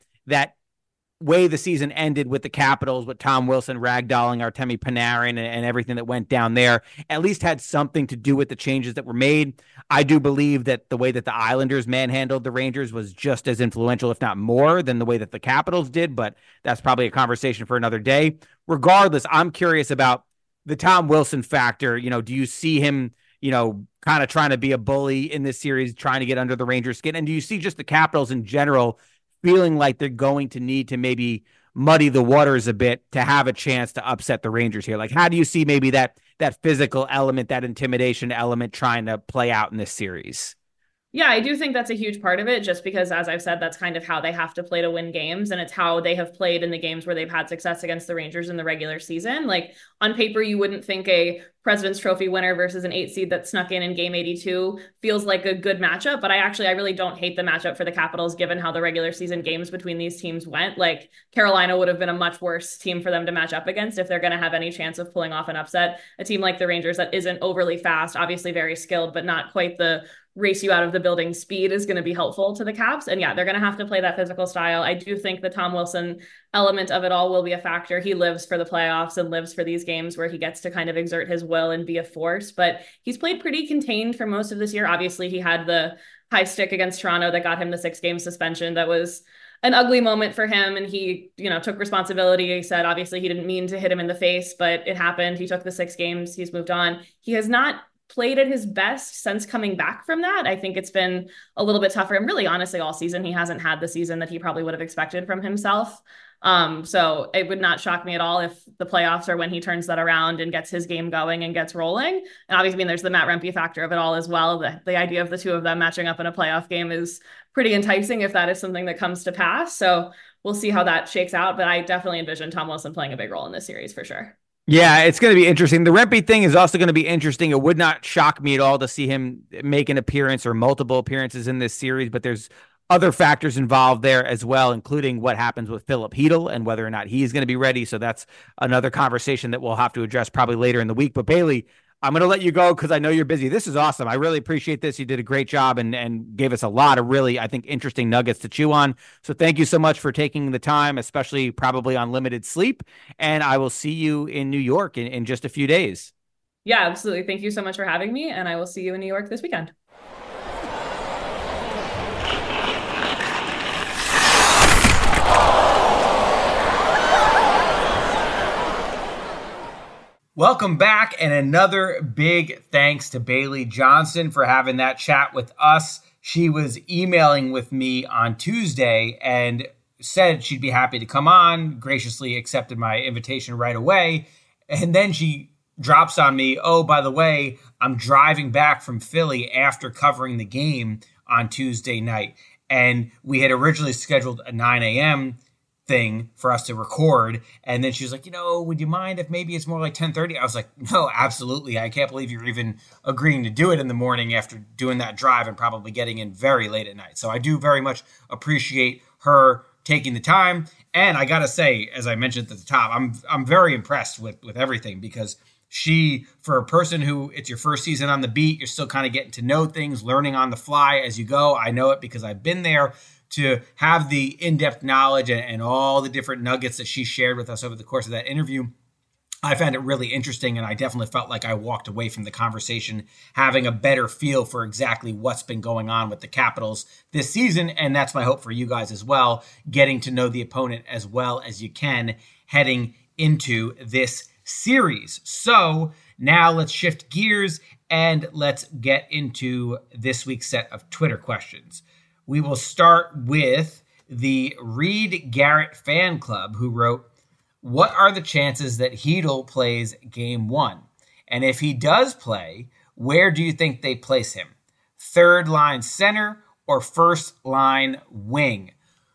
way the season ended with the Capitals, with Tom Wilson ragdolling Artemi Panarin and everything that went down there, at least had something to do with the changes that were made. I do believe that the way that the Islanders manhandled the Rangers was just as influential, if not more, than the way that the Capitals did, but that's probably a conversation for another day. Regardless, I'm curious about the Tom Wilson factor. Do you see him, kind of trying to be a bully in this series, trying to get under the Rangers' skin? And do you see just the Capitals in general feeling like they're going to need to maybe muddy the waters a bit to have a chance to upset the Rangers here? Like, how do you see maybe that physical element, that intimidation element trying to play out in this series? Yeah, I do think that's a huge part of it, just because, as I've said, that's kind of how they have to play to win games. And it's how they have played in the games where they've had success against the Rangers in the regular season. Like, on paper, you wouldn't think a President's Trophy winner versus an 8 seed that snuck in game 82 feels like a good matchup. But I really don't hate the matchup for the Capitals, given how the regular season games between these teams went. Like, Carolina would have been a much worse team for them to match up against if they're going to have any chance of pulling off an upset. A team like the Rangers that isn't overly fast, obviously very skilled, but not quite the race you out of the building speed is going to be helpful to the Caps. And yeah, they're going to have to play that physical style. I do think the Tom Wilson element of it all will be a factor. He lives for the playoffs and lives for these games where he gets to kind of exert his will and be a force, but he's played pretty contained for most of this year. Obviously, he had the high stick against Toronto that got him the 6-game suspension. That was an ugly moment for him. And he, took responsibility. He said, obviously he didn't mean to hit him in the face, but it happened. He took the 6 games. He's moved on. He has not played at his best since coming back from that. I think it's been a little bit tougher. And really, honestly, all season, he hasn't had the season that he probably would have expected from himself. So it would not shock me at all if the playoffs are when he turns that around and gets his game going and gets rolling. And obviously, there's the Matt Rempe factor of it all as well. The idea of the two of them matching up in a playoff game is pretty enticing if that is something that comes to pass. So we'll see how that shakes out. But I definitely envision Tom Wilson playing a big role in this series for sure. Yeah, it's going to be interesting. The Rempe thing is also going to be interesting. It would not shock me at all to see him make an appearance or multiple appearances in this series, but there's other factors involved there as well, including what happens with Philip Hedl and whether or not he's going to be ready. So that's another conversation that we'll have to address probably later in the week. But Bailey, I'm going to let you go because I know you're busy. This is awesome. I really appreciate this. You did a great job and gave us a lot of really, I think, interesting nuggets to chew on. So thank you so much for taking the time, especially probably on limited sleep. And I will see you in New York in just a few days. Yeah, absolutely. Thank you so much for having me. And I will see you in New York this weekend. Welcome back, and another big thanks to Bailey Johnson for having that chat with us. She was emailing with me on Tuesday and said she'd be happy to come on, graciously accepted my invitation right away. And then she drops on me, oh, by the way, I'm driving back from Philly after covering the game on Tuesday night. And we had originally scheduled a 9 a.m. thing for us to record. And then she was like, would you mind if maybe it's more like 10:30? I was like, no, absolutely. I can't believe you're even agreeing to do it in the morning after doing that drive and probably getting in very late at night. So I do very much appreciate her taking the time. And I got to say, as I mentioned at the top, I'm very impressed with everything, because she, for a person who it's your first season on the beat, you're still kind of getting to know things, learning on the fly as you go. I know it because I've been there. To have the in-depth knowledge and all the different nuggets that she shared with us over the course of that interview, I found it really interesting, and I definitely felt like I walked away from the conversation having a better feel for exactly what's been going on with the Capitals this season, and that's my hope for you guys as well, getting to know the opponent as well as you can heading into this series. So now let's shift gears and let's get into this week's set of Twitter questions. We will start with the Reed Garrett fan club, who wrote, what are the chances that Chytil plays game 1? And if he does play, where do you think they place him? Third line center or first line wing?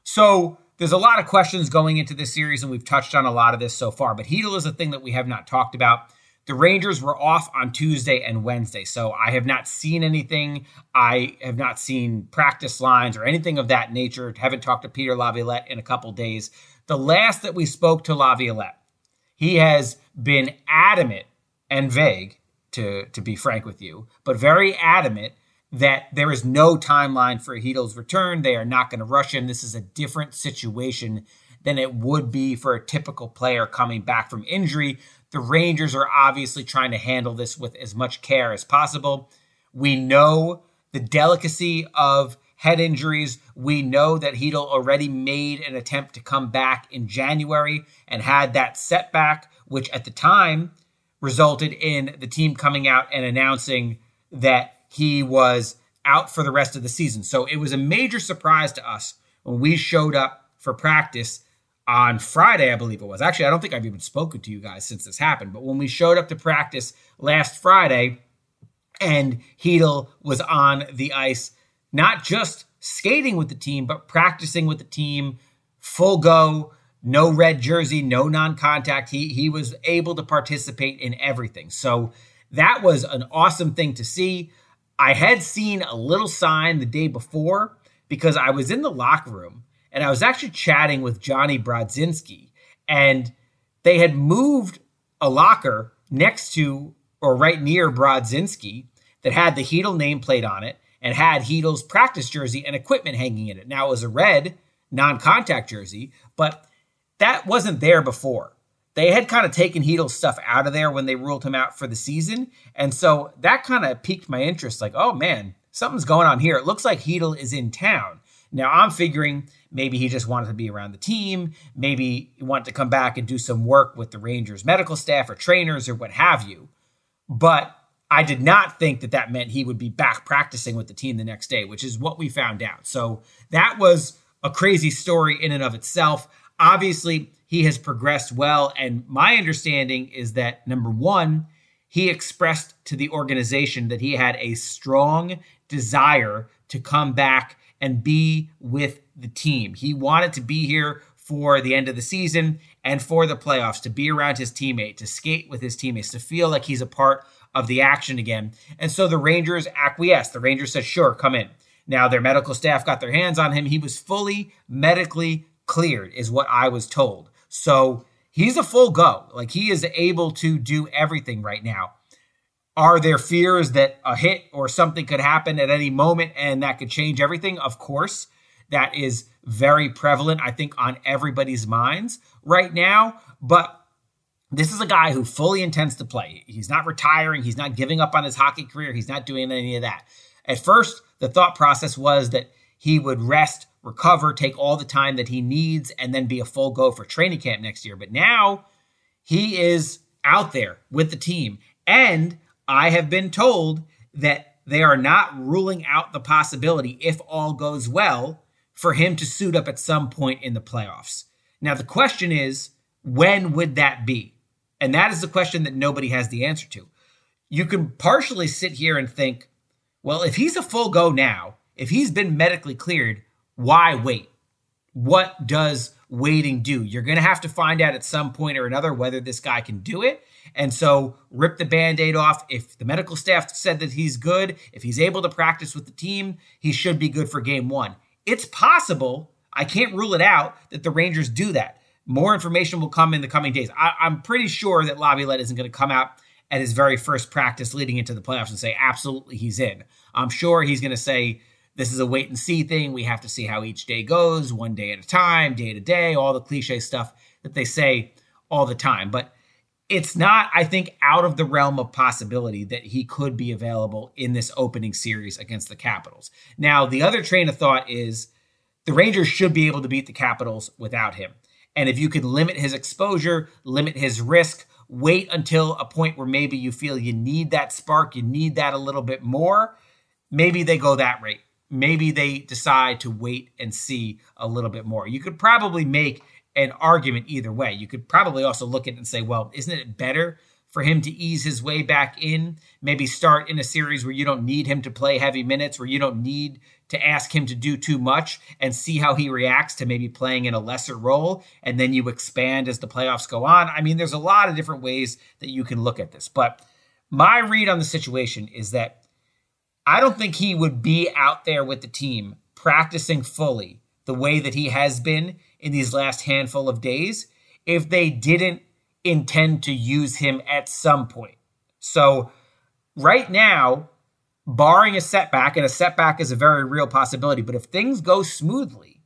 So there's a lot of questions going into this series, and we've touched on a lot of this so far, but Chytil is a thing that we have not talked about. The Rangers were off on Tuesday and Wednesday, so I have not seen anything. I have not seen practice lines or anything of that nature. Haven't talked to Peter Laviolette in a couple days. The last that we spoke to Laviolette, he has been adamant and vague, to be frank with you, but very adamant that there is no timeline for Chytil's return. They are not going to rush him. This is a different situation than it would be for a typical player coming back from injury. The Rangers are obviously trying to handle this with as much care as possible. We know the delicacy of head injuries. We know that Chytil already made an attempt to come back in January and had that setback, which at the time resulted in the team coming out and announcing that he was out for the rest of the season. So it was a major surprise to us when we showed up for practice on Friday, I believe it was. Actually, I don't think I've even spoken to you guys since this happened. But when we showed up to practice last Friday and Chytil was on the ice, not just skating with the team, but practicing with the team, full go, no red jersey, no non-contact. He was able to participate in everything. So that was an awesome thing to see. I had seen a little sign the day before because I was in the locker room and I was actually chatting with Johnny Brodzinski, and they had moved a locker next to or right near Brodzinski that had the Chytil nameplate on it and had Chytil's practice jersey and equipment hanging in it. Now, it was a red non-contact jersey, but that wasn't there before. They had kind of taken Chytil's stuff out of there when they ruled him out for the season. And so that kind of piqued my interest. Like, oh man, something's going on here. It looks like Chytil is in town. Now I'm figuring maybe he just wanted to be around the team. Maybe he wanted to come back and do some work with the Rangers medical staff or trainers or what have you. But I did not think that that meant he would be back practicing with the team the next day, which is what we found out. So that was a crazy story in and of itself. Obviously, he has progressed well. And my understanding is that, number one, he expressed to the organization that he had a strong desire to come back and be with the team. He wanted to be here for the end of the season and for the playoffs, to be around his teammate, to skate with his teammates, to feel like he's a part of the action again. And so the Rangers acquiesced. The Rangers said, sure, come in. Now their medical staff got their hands on him. He was fully medically cleared, is what I was told. So he's a full go. Like, he is able to do everything right now. Are there fears that a hit or something could happen at any moment and that could change everything? Of course, that is very prevalent, I think, on everybody's minds right now. But this is a guy who fully intends to play. He's not retiring. He's not giving up on his hockey career. He's not doing any of that. At first, the thought process was that he would rest, recover, take all the time that he needs, and then be a full go for training camp next year. But now he is out there with the team. And I have been told that they are not ruling out the possibility, if all goes well, for him to suit up at some point in the playoffs. Now, the question is, when would that be? And that is the question that nobody has the answer to. You can partially sit here and think, well, if he's a full go now, if he's been medically cleared, why wait? What does waiting do? You're going to have to find out at some point or another whether this guy can do it. And so rip the Band-Aid off. If the medical staff said that he's good, if he's able to practice with the team, he should be good for game one. It's possible, I can't rule it out, that the Rangers do that. More information will come in the coming days. I'm pretty sure that Laviolette isn't going to come out at his very first practice leading into the playoffs and say, absolutely, he's in. I'm sure he's going to say, this is a wait and see thing. We have to see how each day goes, one day at a time, day to day, all the cliche stuff that they say all the time. But it's not, I think, out of the realm of possibility that he could be available in this opening series against the Capitals. Now, the other train of thought is the Rangers should be able to beat the Capitals without him. And if you could limit his exposure, limit his risk, wait until a point where maybe you feel you need that spark, you need that a little bit more, maybe they go that rate. Maybe they decide to wait and see a little bit more. You could probably make an argument either way. You could probably also look at it and say, well, isn't it better for him to ease his way back in? Maybe start in a series where you don't need him to play heavy minutes, where you don't need to ask him to do too much, and see how he reacts to maybe playing in a lesser role. And then you expand as the playoffs go on. I mean, there's a lot of different ways that you can look at this. But my read on the situation is that I don't think he would be out there with the team practicing fully the way that he has been in these last handful of days if they didn't intend to use him at some point. So right now, barring a setback, and a setback is a very real possibility, but if things go smoothly,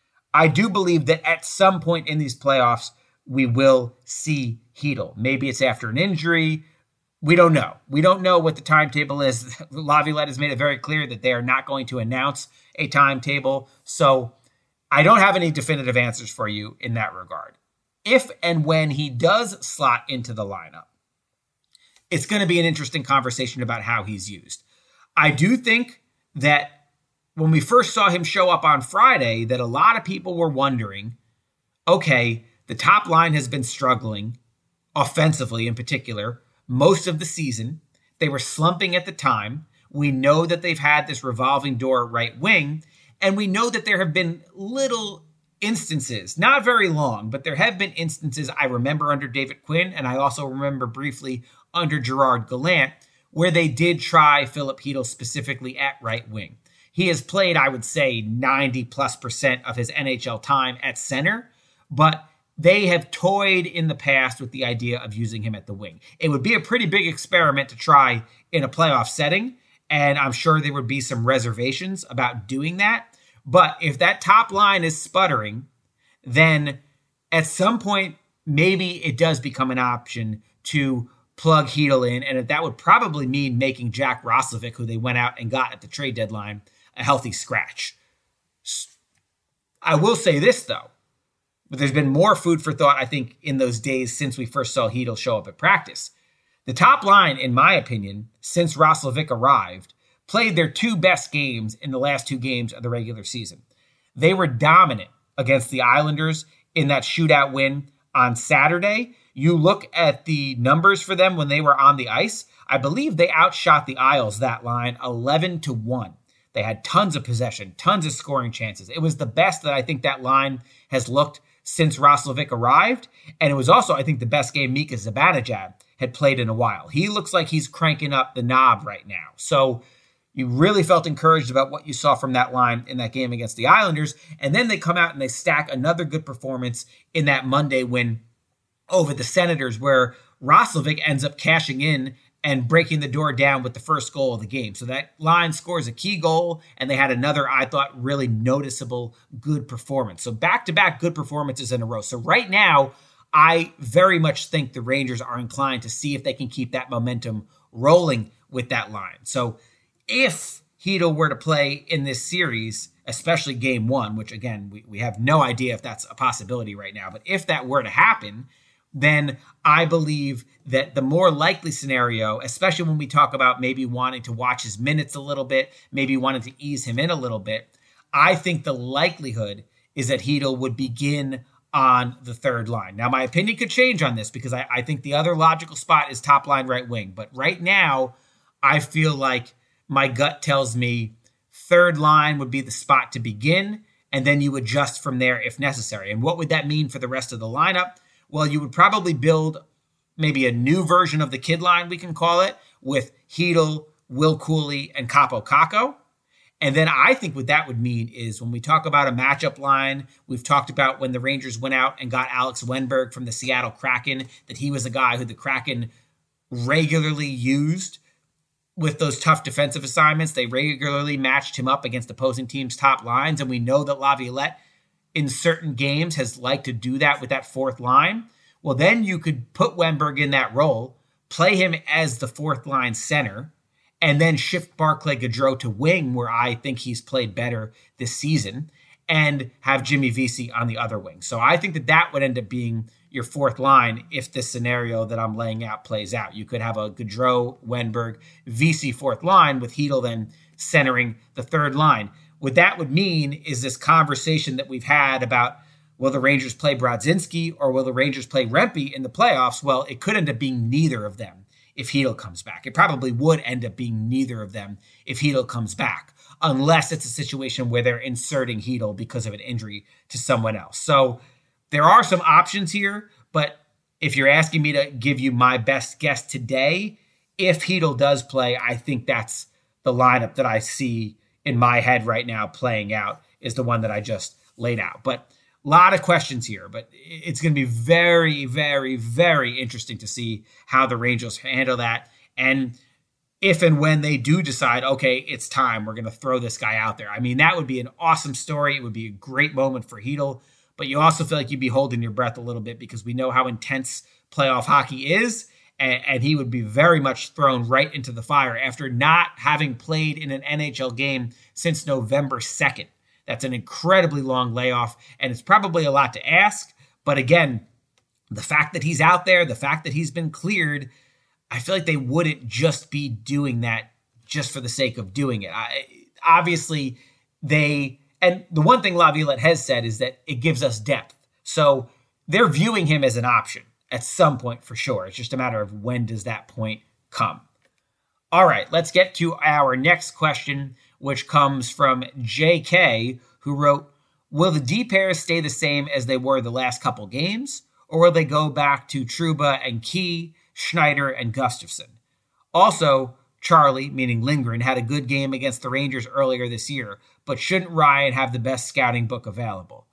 I do believe that at some point in these playoffs, we will see Chytil. Maybe it's after an injury. We don't know. We don't know what the timetable is. Laviolette has made it very clear that they are not going to announce a timetable. So I don't have any definitive answers for you in that regard. If and when he does slot into the lineup, it's going to be an interesting conversation about how he's used. I do think that when we first saw him show up on Friday, that a lot of people were wondering, okay, the top line has been struggling, offensively in particular, most of the season. They were slumping at the time. We know that they've had this revolving door right wing, and we know that there have been little instances, not very long, but there have been instances I remember under David Quinn, and I also remember briefly under Gerard Gallant, where they did try Filip Chytil specifically at right wing. He has played, I would say, 90+% of his NHL time at center, but they have toyed in the past with the idea of using him at the wing. It would be a pretty big experiment to try in a playoff setting, and I'm sure there would be some reservations about doing that. But if that top line is sputtering, then at some point, maybe it does become an option to plug Chytil in, and that would probably mean making Jack Roslovic, who they went out and got at the trade deadline, a healthy scratch. I will say this, though. But there's been more food for thought, I think, in those days since we first saw Chytil show up at practice. The top line, in my opinion, since Roslovic arrived, played their two best games in the last two games of the regular season. They were dominant against the Islanders in that shootout win on Saturday. You look at the numbers for them when they were on the ice, I believe they outshot the Isles, that line, 11-1. They had tons of possession, tons of scoring chances. It was the best that I think that line has looked since Roslovic arrived. And it was also, I think, the best game Mika Zibanejad had played in a while. He looks like he's cranking up the knob right now. So you really felt encouraged about what you saw from that line in that game against the Islanders. And then they come out and they stack another good performance in that Monday win over the Senators, where Roslovic ends up cashing in and breaking the door down with the first goal of the game. So that line scores a key goal, and they had another, I thought, really noticeable good performance. So back-to-back good performances in a row. So right now, I very much think the Rangers are inclined to see if they can keep that momentum rolling with that line. So if Chytil were to play in this series, especially game one, which again, we have no idea if that's a possibility right now, but if that were to happen, then I believe that the more likely scenario, especially when we talk about maybe wanting to watch his minutes a little bit, maybe wanting to ease him in a little bit, I think the likelihood is that Chytil would begin on the third line. Now, my opinion could change on this because I think the other logical spot is top line right wing. But right now, I feel like my gut tells me third line would be the spot to begin, and then you adjust from there if necessary. And what would that mean for the rest of the lineup? Well, you would probably build maybe a new version of the kid line, we can call it, with Chytil, Will Cuylle, and Kaapo Kakko. And then I think what that would mean is when we talk about a matchup line, we've talked about when the Rangers went out and got Alex Wennberg from the Seattle Kraken, that he was a guy who the Kraken regularly used with those tough defensive assignments. They regularly matched him up against opposing teams' top lines. And we know that Laviolette in certain games has liked to do that with that fourth line. Well, then you could put Wennberg in that role, play him as the fourth line center, and then shift Barclay Goodrow to wing, where I think he's played better this season, and have Jimmy Vesey on the other wing. So I think that would end up being your fourth line if this scenario that I'm laying out plays out. You could have a Goodrow, Wennberg, Vesey fourth line with Chytil then centering the third line. What that would mean is this conversation that we've had about, will the Rangers play Brodzinski or will the Rangers play Rempe in the playoffs? Well, it could end up being neither of them if Chytil comes back. It probably would end up being neither of them if Chytil comes back, unless it's a situation where they're inserting Chytil because of an injury to someone else. So there are some options here, but if you're asking me to give you my best guess today, if Chytil does play, I think that's the lineup that I see in my head right now playing out, is the one that I just laid out. But a lot of questions here, but it's going to be very, very, very interesting to see how the Rangers handle that. And if and when they do decide, okay, it's time, we're going to throw this guy out there. I mean, that would be an awesome story. It would be a great moment for Chytil, but you also feel like you'd be holding your breath a little bit because we know how intense playoff hockey is. And he would be very much thrown right into the fire after not having played in an NHL game since November 2nd. That's an incredibly long layoff, and it's probably a lot to ask. But again, the fact that he's out there, the fact that he's been cleared, I feel like they wouldn't just be doing that just for the sake of doing it. Obviously, and the one thing Laviolette has said is that it gives us depth. So they're viewing him as an option at some point for sure. It's just a matter of when does that point come. All right, let's get to our next question, which comes from JK, who wrote, will the D pairs stay the same as they were the last couple games, or will they go back to Trouba and Key, Schneider and Gustafsson? Also, Charlie, meaning Lindgren, had a good game against the Rangers earlier this year, but shouldn't Ryan have the best scouting book available?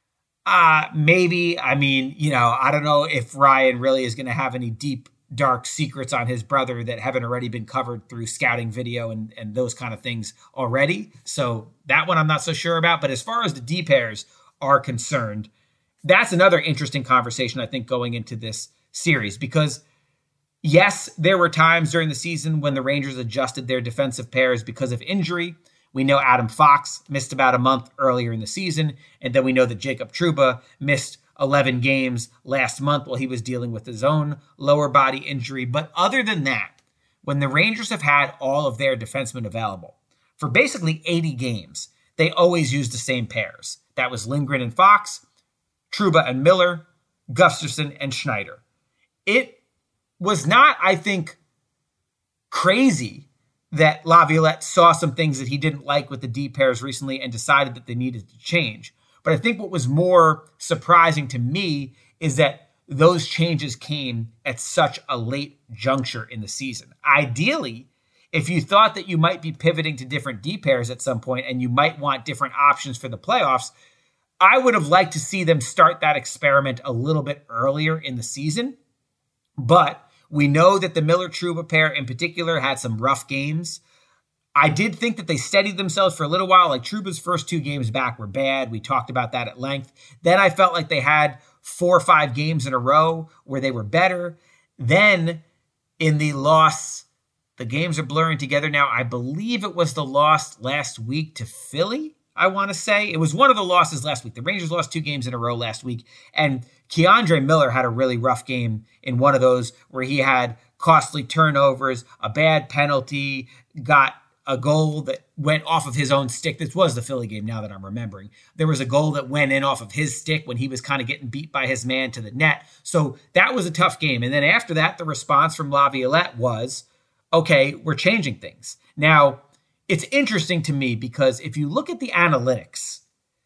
Maybe. I mean, I don't know if Ryan really is going to have any deep, dark secrets on his brother that haven't already been covered through scouting video and those kind of things already. So that one I'm not so sure about. But as far as the D pairs are concerned, that's another interesting conversation, I think, going into this series. Because, yes, there were times during the season when the Rangers adjusted their defensive pairs because of injury. We know Adam Fox missed about a month earlier in the season, and then we know that Jacob Trouba missed 11 games last month while he was dealing with his own lower body injury. But other than that, when the Rangers have had all of their defensemen available for basically 80 games, they always used the same pairs. That was Lindgren and Fox, Trouba and Miller, Gustafsson and Schneider. It was not, I think, crazy that Laviolette saw some things that he didn't like with the D pairs recently and decided that they needed to change. But I think what was more surprising to me is that those changes came at such a late juncture in the season. Ideally, if you thought that you might be pivoting to different D pairs at some point and you might want different options for the playoffs, I would have liked to see them start that experiment a little bit earlier in the season. But We know that the Miller-Trouba pair in particular had some rough games. I did think that they steadied themselves for a little while. Like Trouba's first 2 games back were bad. We talked about that at length. Then I felt like they had 4 or 5 games in a row where they were better. Then in the loss, the games are blurring together now. I believe it was the loss last week to Philly, I want to say. It was one of the losses last week. The Rangers lost 2 games in a row last week. And K'Andre Miller had a really rough game in one of those where he had costly turnovers, a bad penalty, got a goal that went off of his own stick. This was the Philly game, now that I'm remembering. There was a goal that went in off of his stick when he was kind of getting beat by his man to the net. So that was a tough game. And then after that, the response from Laviolette was, okay, we're changing things. Now, it's interesting to me because if you look at the analytics,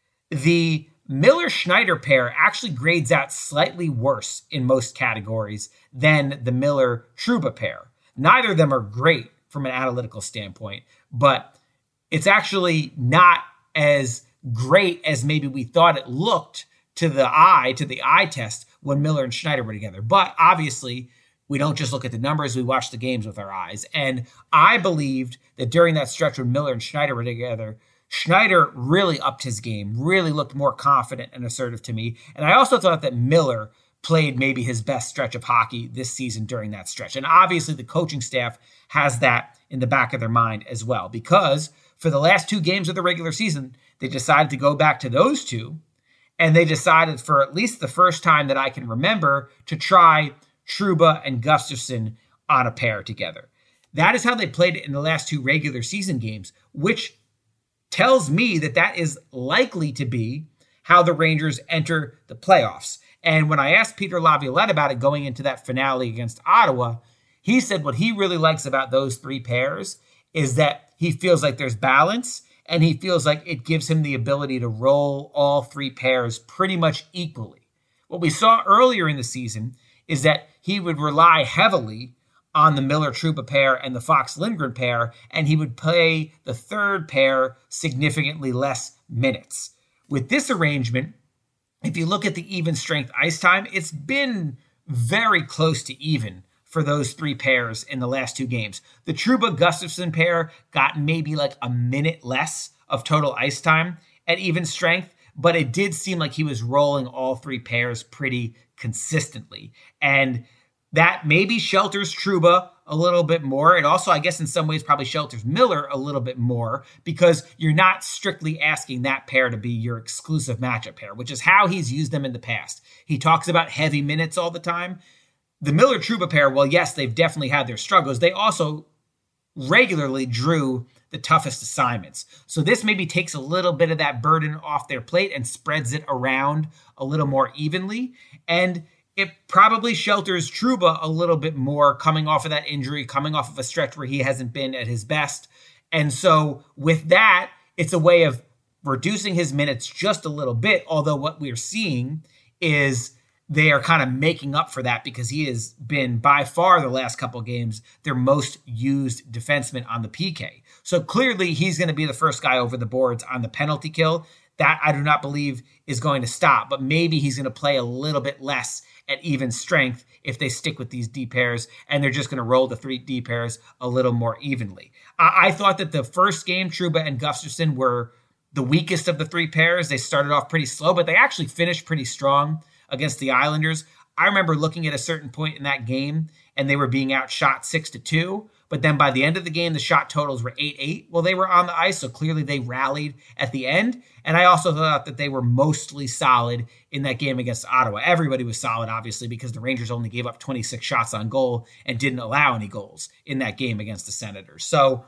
the Miller-Schneider pair actually grades out slightly worse in most categories than the Miller-Trouba pair. Neither of them are great from an analytical standpoint, but it's actually not as great as maybe we thought it looked to the eye test when Miller and Schneider were together. But obviously, we don't just look at the numbers, we watch the games with our eyes. And I believed that during that stretch when Miller and Schneider were together, Schneider really upped his game, really looked more confident and assertive to me. And I also thought that Miller played maybe his best stretch of hockey this season during that stretch. And obviously the coaching staff has that in the back of their mind as well, because for the last 2 games of the regular season, they decided to go back to those 2. And they decided for at least the first time that I can remember to try Trouba and Gustafsson on a pair together. That is how they played it in the last 2 regular season games, which tells me that that is likely to be how the Rangers enter the playoffs. And when I asked Peter Laviolette about it going into that finale against Ottawa, he said what he really likes about those 3 pairs is that he feels like there's balance and he feels like it gives him the ability to roll all 3 pairs pretty much equally. What we saw earlier in the season is that he would rely heavily on the Miller-Trouba pair and the Fox-Lindgren pair, and he would play the 3rd pair significantly less minutes. With this arrangement, if you look at the even strength ice time, it's been very close to even for those 3 pairs in the last 2 games. The Trouba-Gustafsson pair got maybe like a minute less of total ice time at even strength, but it did seem like he was rolling all 3 pairs pretty consistently. And that maybe shelters Trouba a little bit more. It also, I guess, in some ways probably shelters Miller a little bit more because you're not strictly asking that pair to be your exclusive matchup pair, which is how he's used them in the past. He talks about heavy minutes all the time. The Miller-Trouba pair, well, yes, they've definitely had their struggles. They also regularly drew the toughest assignments. So this maybe takes a little bit of that burden off their plate and spreads it around a little more evenly. And it probably shelters Trouba a little bit more coming off of that injury, coming off of a stretch where he hasn't been at his best. And so with that, it's a way of reducing his minutes just a little bit, although what we're seeing is they are kind of making up for that because he has been by far the last couple of games their most used defenseman on the PK. So clearly he's going to be the first guy over the boards on the penalty kill. That I do not believe is going to stop, but maybe he's going to play a little bit less at even strength if they stick with these D pairs and they're just going to roll the 3 D pairs a little more evenly. I thought that the first game, Trouba and Gustafsson were the weakest of the 3 pairs. They started off pretty slow, but they actually finished pretty strong against the Islanders. I remember looking at a certain point in that game and they were being outshot 6-2. But then by the end of the game, the shot totals were 8-8 while they were on the ice. So clearly they rallied at the end. And I also thought that they were mostly solid in that game against Ottawa. Everybody was solid, obviously, because the Rangers only gave up 26 shots on goal and didn't allow any goals in that game against the Senators. So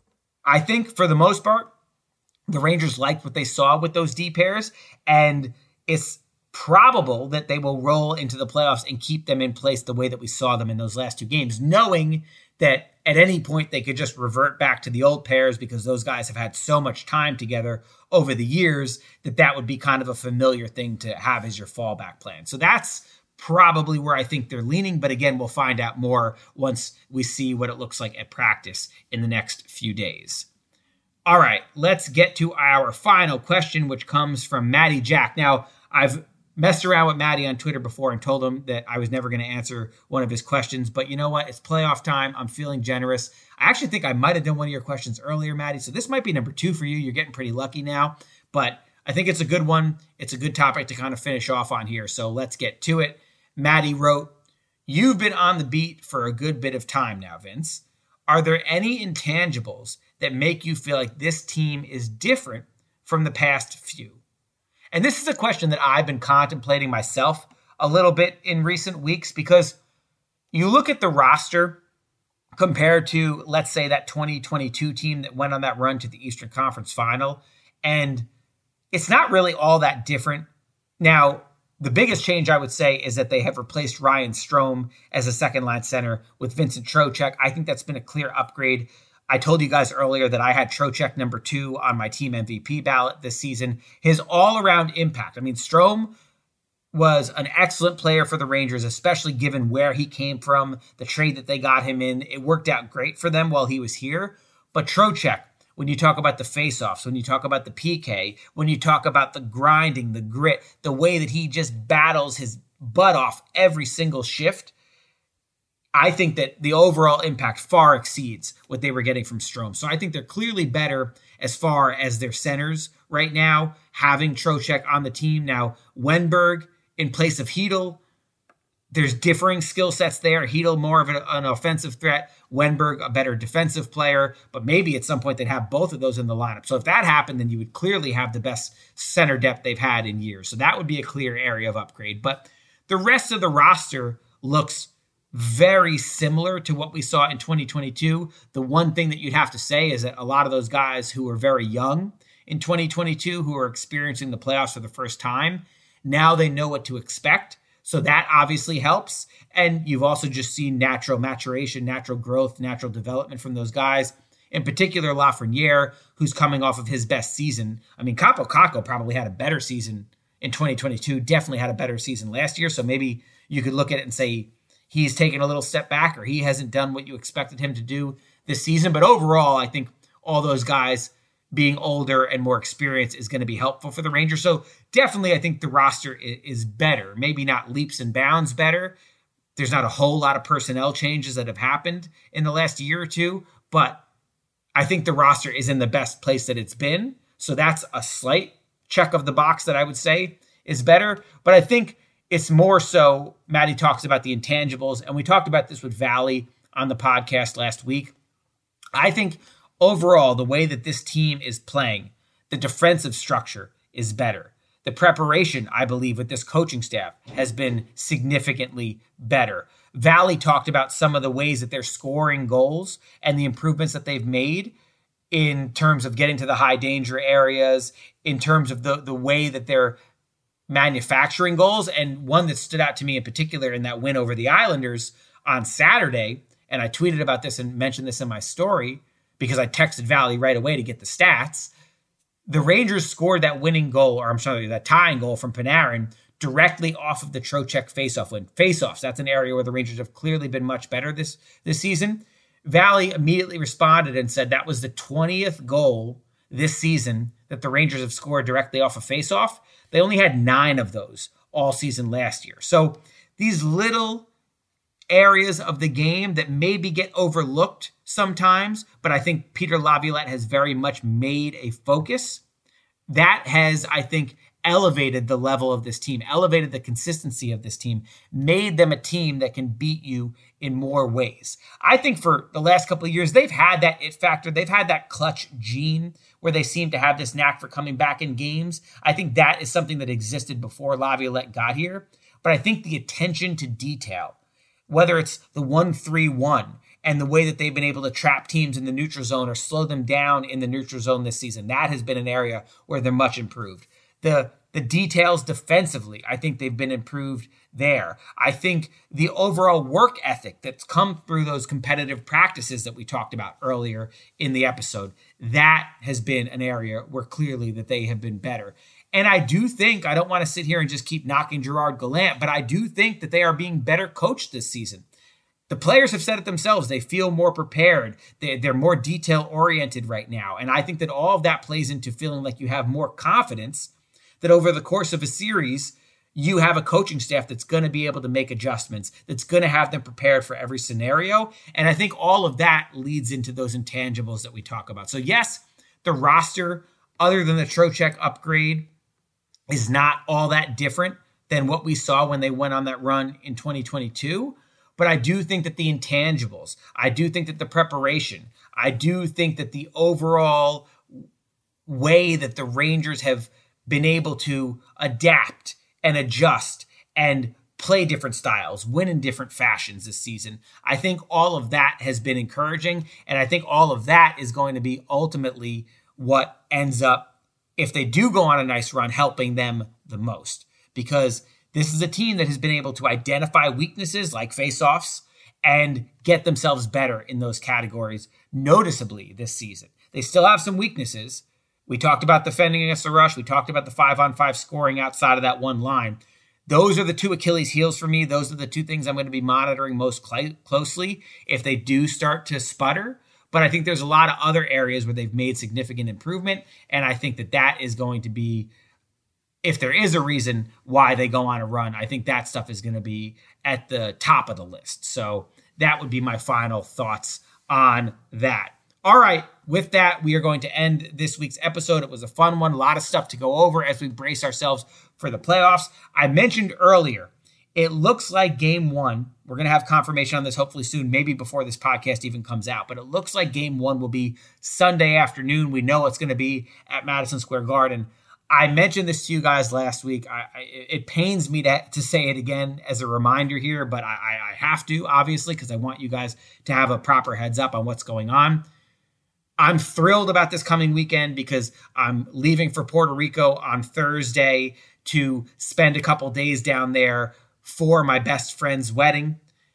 I think for the most part, the Rangers liked what they saw with those D pairs. And it's probable that they will roll into the playoffs and keep them in place the way that we saw them in those last 2 games, knowing that at any point they could just revert back to the old pairs because those guys have had so much time together over the years that that would be kind of a familiar thing to have as your fallback plan. So that's probably where I think they're leaning. But again, we'll find out more once we see what it looks like at practice in the next few days. All right, let's get to our final question, which comes from Maddie Jack. Now, I've messed around with Maddie on Twitter before and told him that I was never going to answer one of his questions. But you know what? It's playoff time. I'm feeling generous. I actually think I might have done one of your questions earlier, Maddie. So this might be number 2 for you. You're getting pretty lucky now. But I think it's a good one. It's a good topic to kind of finish off on here. So let's get to it. Maddie wrote, "You've been on the beat for a good bit of time now, Vince. Are there any intangibles that make you feel like this team is different from the past few?" And this is a question that I've been contemplating myself a little bit in recent weeks, because you look at the roster compared to, let's say, that 2022 team that went on that run to the Eastern Conference Final, and it's not really all that different. Now, the biggest change I would say is that they have replaced Ryan Strome as a second-line center with Vincent Trocheck. I think that's been a clear upgrade. I told you guys earlier that I had Trocheck number 2 on my team MVP ballot this season. His all-around impact. I mean, Strome was an excellent player for the Rangers, especially given where he came from, the trade that they got him in. It worked out great for them while he was here. But Trocheck, when you talk about the faceoffs, when you talk about the PK, when you talk about the grinding, the grit, the way that he just battles his butt off every single shift, I think that the overall impact far exceeds what they were getting from Strome. So I think they're clearly better as far as their centers right now, having Trocheck on the team. Now, Wenberg in place of Hedl, there's differing skill sets there. Hedl more of an offensive threat, Wenberg a better defensive player, but maybe at some point they'd have both of those in the lineup. So if that happened, then you would clearly have the best center depth they've had in years. So that would be a clear area of upgrade. But the rest of the roster looks very similar to what we saw in 2022. The one thing that you'd have to say is that a lot of those guys who were very young in 2022, who are experiencing the playoffs for the first time, now they know what to expect. So that obviously helps. And you've also just seen natural maturation, natural growth, natural development from those guys. In particular, Lafreniere, who's coming off of his best season. I mean, Kaapo Kakko probably had a better season in 2022, definitely had a better season last year. So maybe you could look at it and say he's taken a little step back, or he hasn't done what you expected him to do this season. But overall, I think all those guys being older and more experienced is going to be helpful for the Rangers. So definitely, I think the roster is better. Maybe not leaps and bounds better. There's not a whole lot of personnel changes that have happened in the last year or two, but I think the roster is in the best place that it's been. So that's a slight check of the box that I would say is better. But I think it's more so, Maddie talks about the intangibles, and we talked about this with Valley on the podcast last week. I think overall, the way that this team is playing, the defensive structure is better. The preparation, I believe, with this coaching staff has been significantly better. Valley talked about some of the ways that they're scoring goals and the improvements that they've made in terms of getting to the high danger areas, in terms of the way that they're manufacturing goals. And one that stood out to me in particular in that win over the Islanders on Saturday, and I tweeted about this and mentioned this in my story because I texted Valley right away to get the stats. The Rangers scored that winning goal, or I'm sorry, that tying goal from Panarin directly off of the Trocheck faceoff win. Faceoffs, that's an area where the Rangers have clearly been much better this season. Valley immediately responded and said that was the 20th goal this season that the Rangers have scored directly off a faceoff. They only had 9 of those all season last year. So these little areas of the game that maybe get overlooked sometimes, but I think Peter Laviolette has very much made a focus. That has, I think, elevated the level of this team, elevated the consistency of this team, made them a team that can beat you in more ways. I think for the last couple of years, they've had that it factor. They've had that clutch gene where they seem to have this knack for coming back in games. I think that is something that existed before Laviolette got here. But I think the attention to detail, whether it's the 1-3-1 and the way that they've been able to trap teams in the neutral zone or slow them down in the neutral zone this season, that has been an area where they're much improved. The details defensively, I think they've been improved there. I think the overall work ethic that's come through those competitive practices that we talked about earlier in the episode, that has been an area where clearly that they have been better. And I do think, I don't want to sit here and just keep knocking Gerard Gallant, but I do think that they are being better coached this season. The players have said it themselves. They feel more prepared. They're more detail-oriented right now. And I think that all of that plays into feeling like you have more confidence that over the course of a series, you have a coaching staff that's going to be able to make adjustments, that's going to have them prepared for every scenario. And I think all of that leads into those intangibles that we talk about. So yes, the roster, other than the Trocheck upgrade, is not all that different than what we saw when they went on that run in 2022. But I do think that the intangibles, I do think that the preparation, I do think that the overall way that the Rangers have been able to adapt and adjust and play different styles, win in different fashions this season, I think all of that has been encouraging. And I think all of that is going to be ultimately what ends up, if they do go on a nice run, helping them the most. Because this is a team that has been able to identify weaknesses like faceoffs and get themselves better in those categories noticeably this season. They still have some weaknesses. We talked about defending against the rush. We talked about the 5-on-5 scoring outside of that one line. Those are the two Achilles heels for me. Those are the two things I'm going to be monitoring most closely if they do start to sputter. But I think there's a lot of other areas where they've made significant improvement. And I think that that is going to be, if there is a reason why they go on a run, I think that stuff is going to be at the top of the list. So that would be my final thoughts on that. All right, with that, we are going to end this week's episode. It was a fun one, a lot of stuff to go over as we brace ourselves for the playoffs. I mentioned earlier, it looks like game one, we're going to have confirmation on this hopefully soon, maybe before this podcast even comes out, but it looks like game one will be Sunday afternoon. We know it's going to be at Madison Square Garden. I mentioned this to you guys last week. It pains me to say it again as a reminder here, but I have to, obviously, because I want you guys to have a proper heads up on what's going on. I'm thrilled about this coming weekend because I'm leaving for Puerto Rico on Thursday to spend a couple days down there for my best friend's wedding.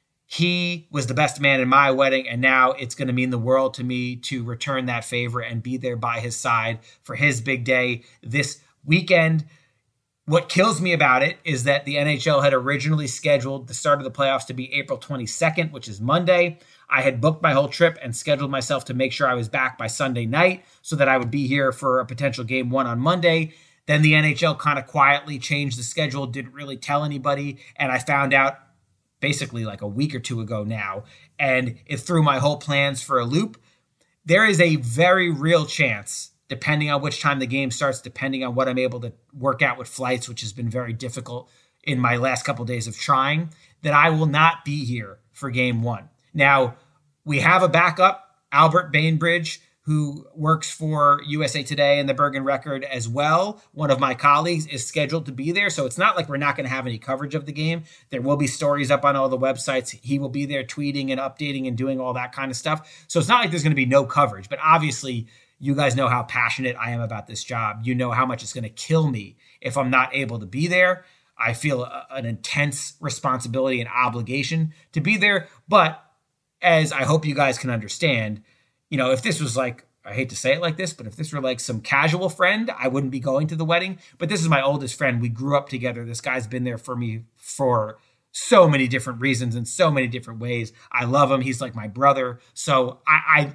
He was the best man in my wedding, and now it's going to mean the world to me to return that favor and be there by his side for his big day this weekend. What kills me about it is that the NHL had originally scheduled the start of the playoffs to be April 22nd, which is Monday. I had booked my whole trip and scheduled myself to make sure I was back by Sunday night so that I would be here for a potential game one on Monday. Then the NHL kind of quietly changed the schedule, didn't really tell anybody, and I found out basically like a week or two ago now, and it threw my whole plans for a loop. There is a very real chance, depending on which time the game starts, depending on what I'm able to work out with flights, which has been very difficult in my last couple of days of trying, that I will not be here for game one. Now, we have a backup, Albert Bainbridge, who works for USA Today and the Bergen Record as well. One of my colleagues is scheduled to be there, so it's not like we're not going to have any coverage of the game. There will be stories up on all the websites. He will be there tweeting and updating and doing all that kind of stuff. So it's not like there's going to be no coverage, but obviously you guys know how passionate I am about this job. You know how much it's going to kill me if I'm not able to be there. I feel an intense responsibility and obligation to be there, but as I hope you guys can understand, you know, if this was like, I hate to say it like this, but if this were like some casual friend, I wouldn't be going to the wedding. But this is my oldest friend. We grew up together. This guy's been there for me for so many different reasons in so many different ways. I love him. He's like my brother. So I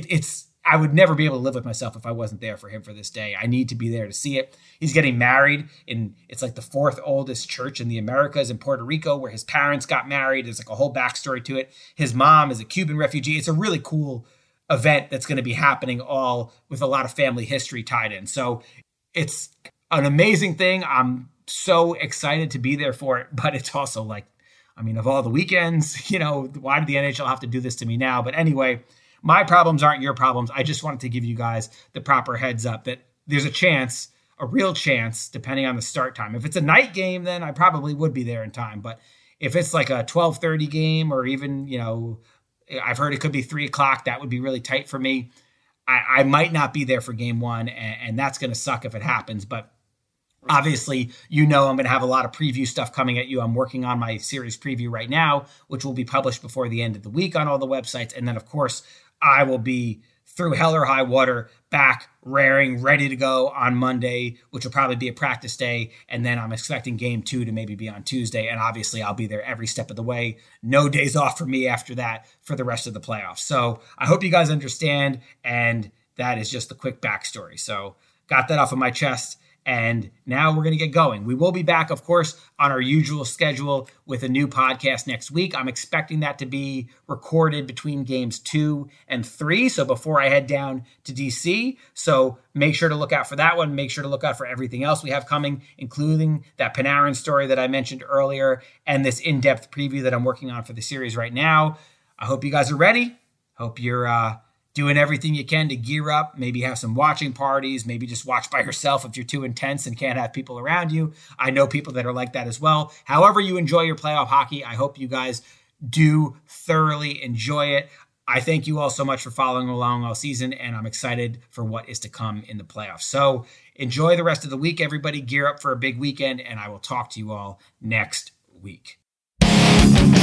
would never be able to live with myself if I wasn't there for him for this day. I need to be there to see it. He's getting married it's like the fourth oldest church in the Americas in Puerto Rico, where his parents got married. There's like a whole backstory to it. His mom is a Cuban refugee. It's a really cool event that's going to be happening all with a lot of family history tied in. So it's an amazing thing. I'm so excited to be there for it, but it's also like, I mean, of all the weekends, you know, why did the NHL have to do this to me now? But anyway, my problems aren't your problems. I just wanted to give you guys the proper heads up that there's a chance, a real chance, depending on the start time. If it's a night game, then I probably would be there in time. But if it's like a 12:30 game, or even, you know, I've heard it could be 3:00, that would be really tight for me. I might not be there for game one, and that's going to suck if it happens. But obviously, you know, I'm going to have a lot of preview stuff coming at you. I'm working on my series preview right now, which will be published before the end of the week on all the websites. And then, of course, I will be through hell or high water, back, raring, ready to go on Monday, which will probably be a practice day. And then I'm expecting game two to maybe be on Tuesday. And obviously I'll be there every step of the way. No days off for me after that for the rest of the playoffs. So I hope you guys understand. And that is just the quick backstory. So got that off of my chest. And now we're going to get going. We will be back, of course, on our usual schedule with a new podcast next week. I'm expecting that to be recorded between games 2 and 3. So before I head down to DC. So make sure to look out for that one. Make sure to look out for everything else we have coming, including that Panarin story that I mentioned earlier and this in-depth preview that I'm working on for the series right now. I hope you guys are ready. Hope you're doing everything you can to gear up, maybe have some watching parties, maybe just watch by yourself if you're too intense and can't have people around you. I know people that are like that as well. However you enjoy your playoff hockey, I hope you guys do thoroughly enjoy it. I thank you all so much for following along all season, and I'm excited for what is to come in the playoffs. So enjoy the rest of the week, everybody. Gear up for a big weekend, and I will talk to you all next week.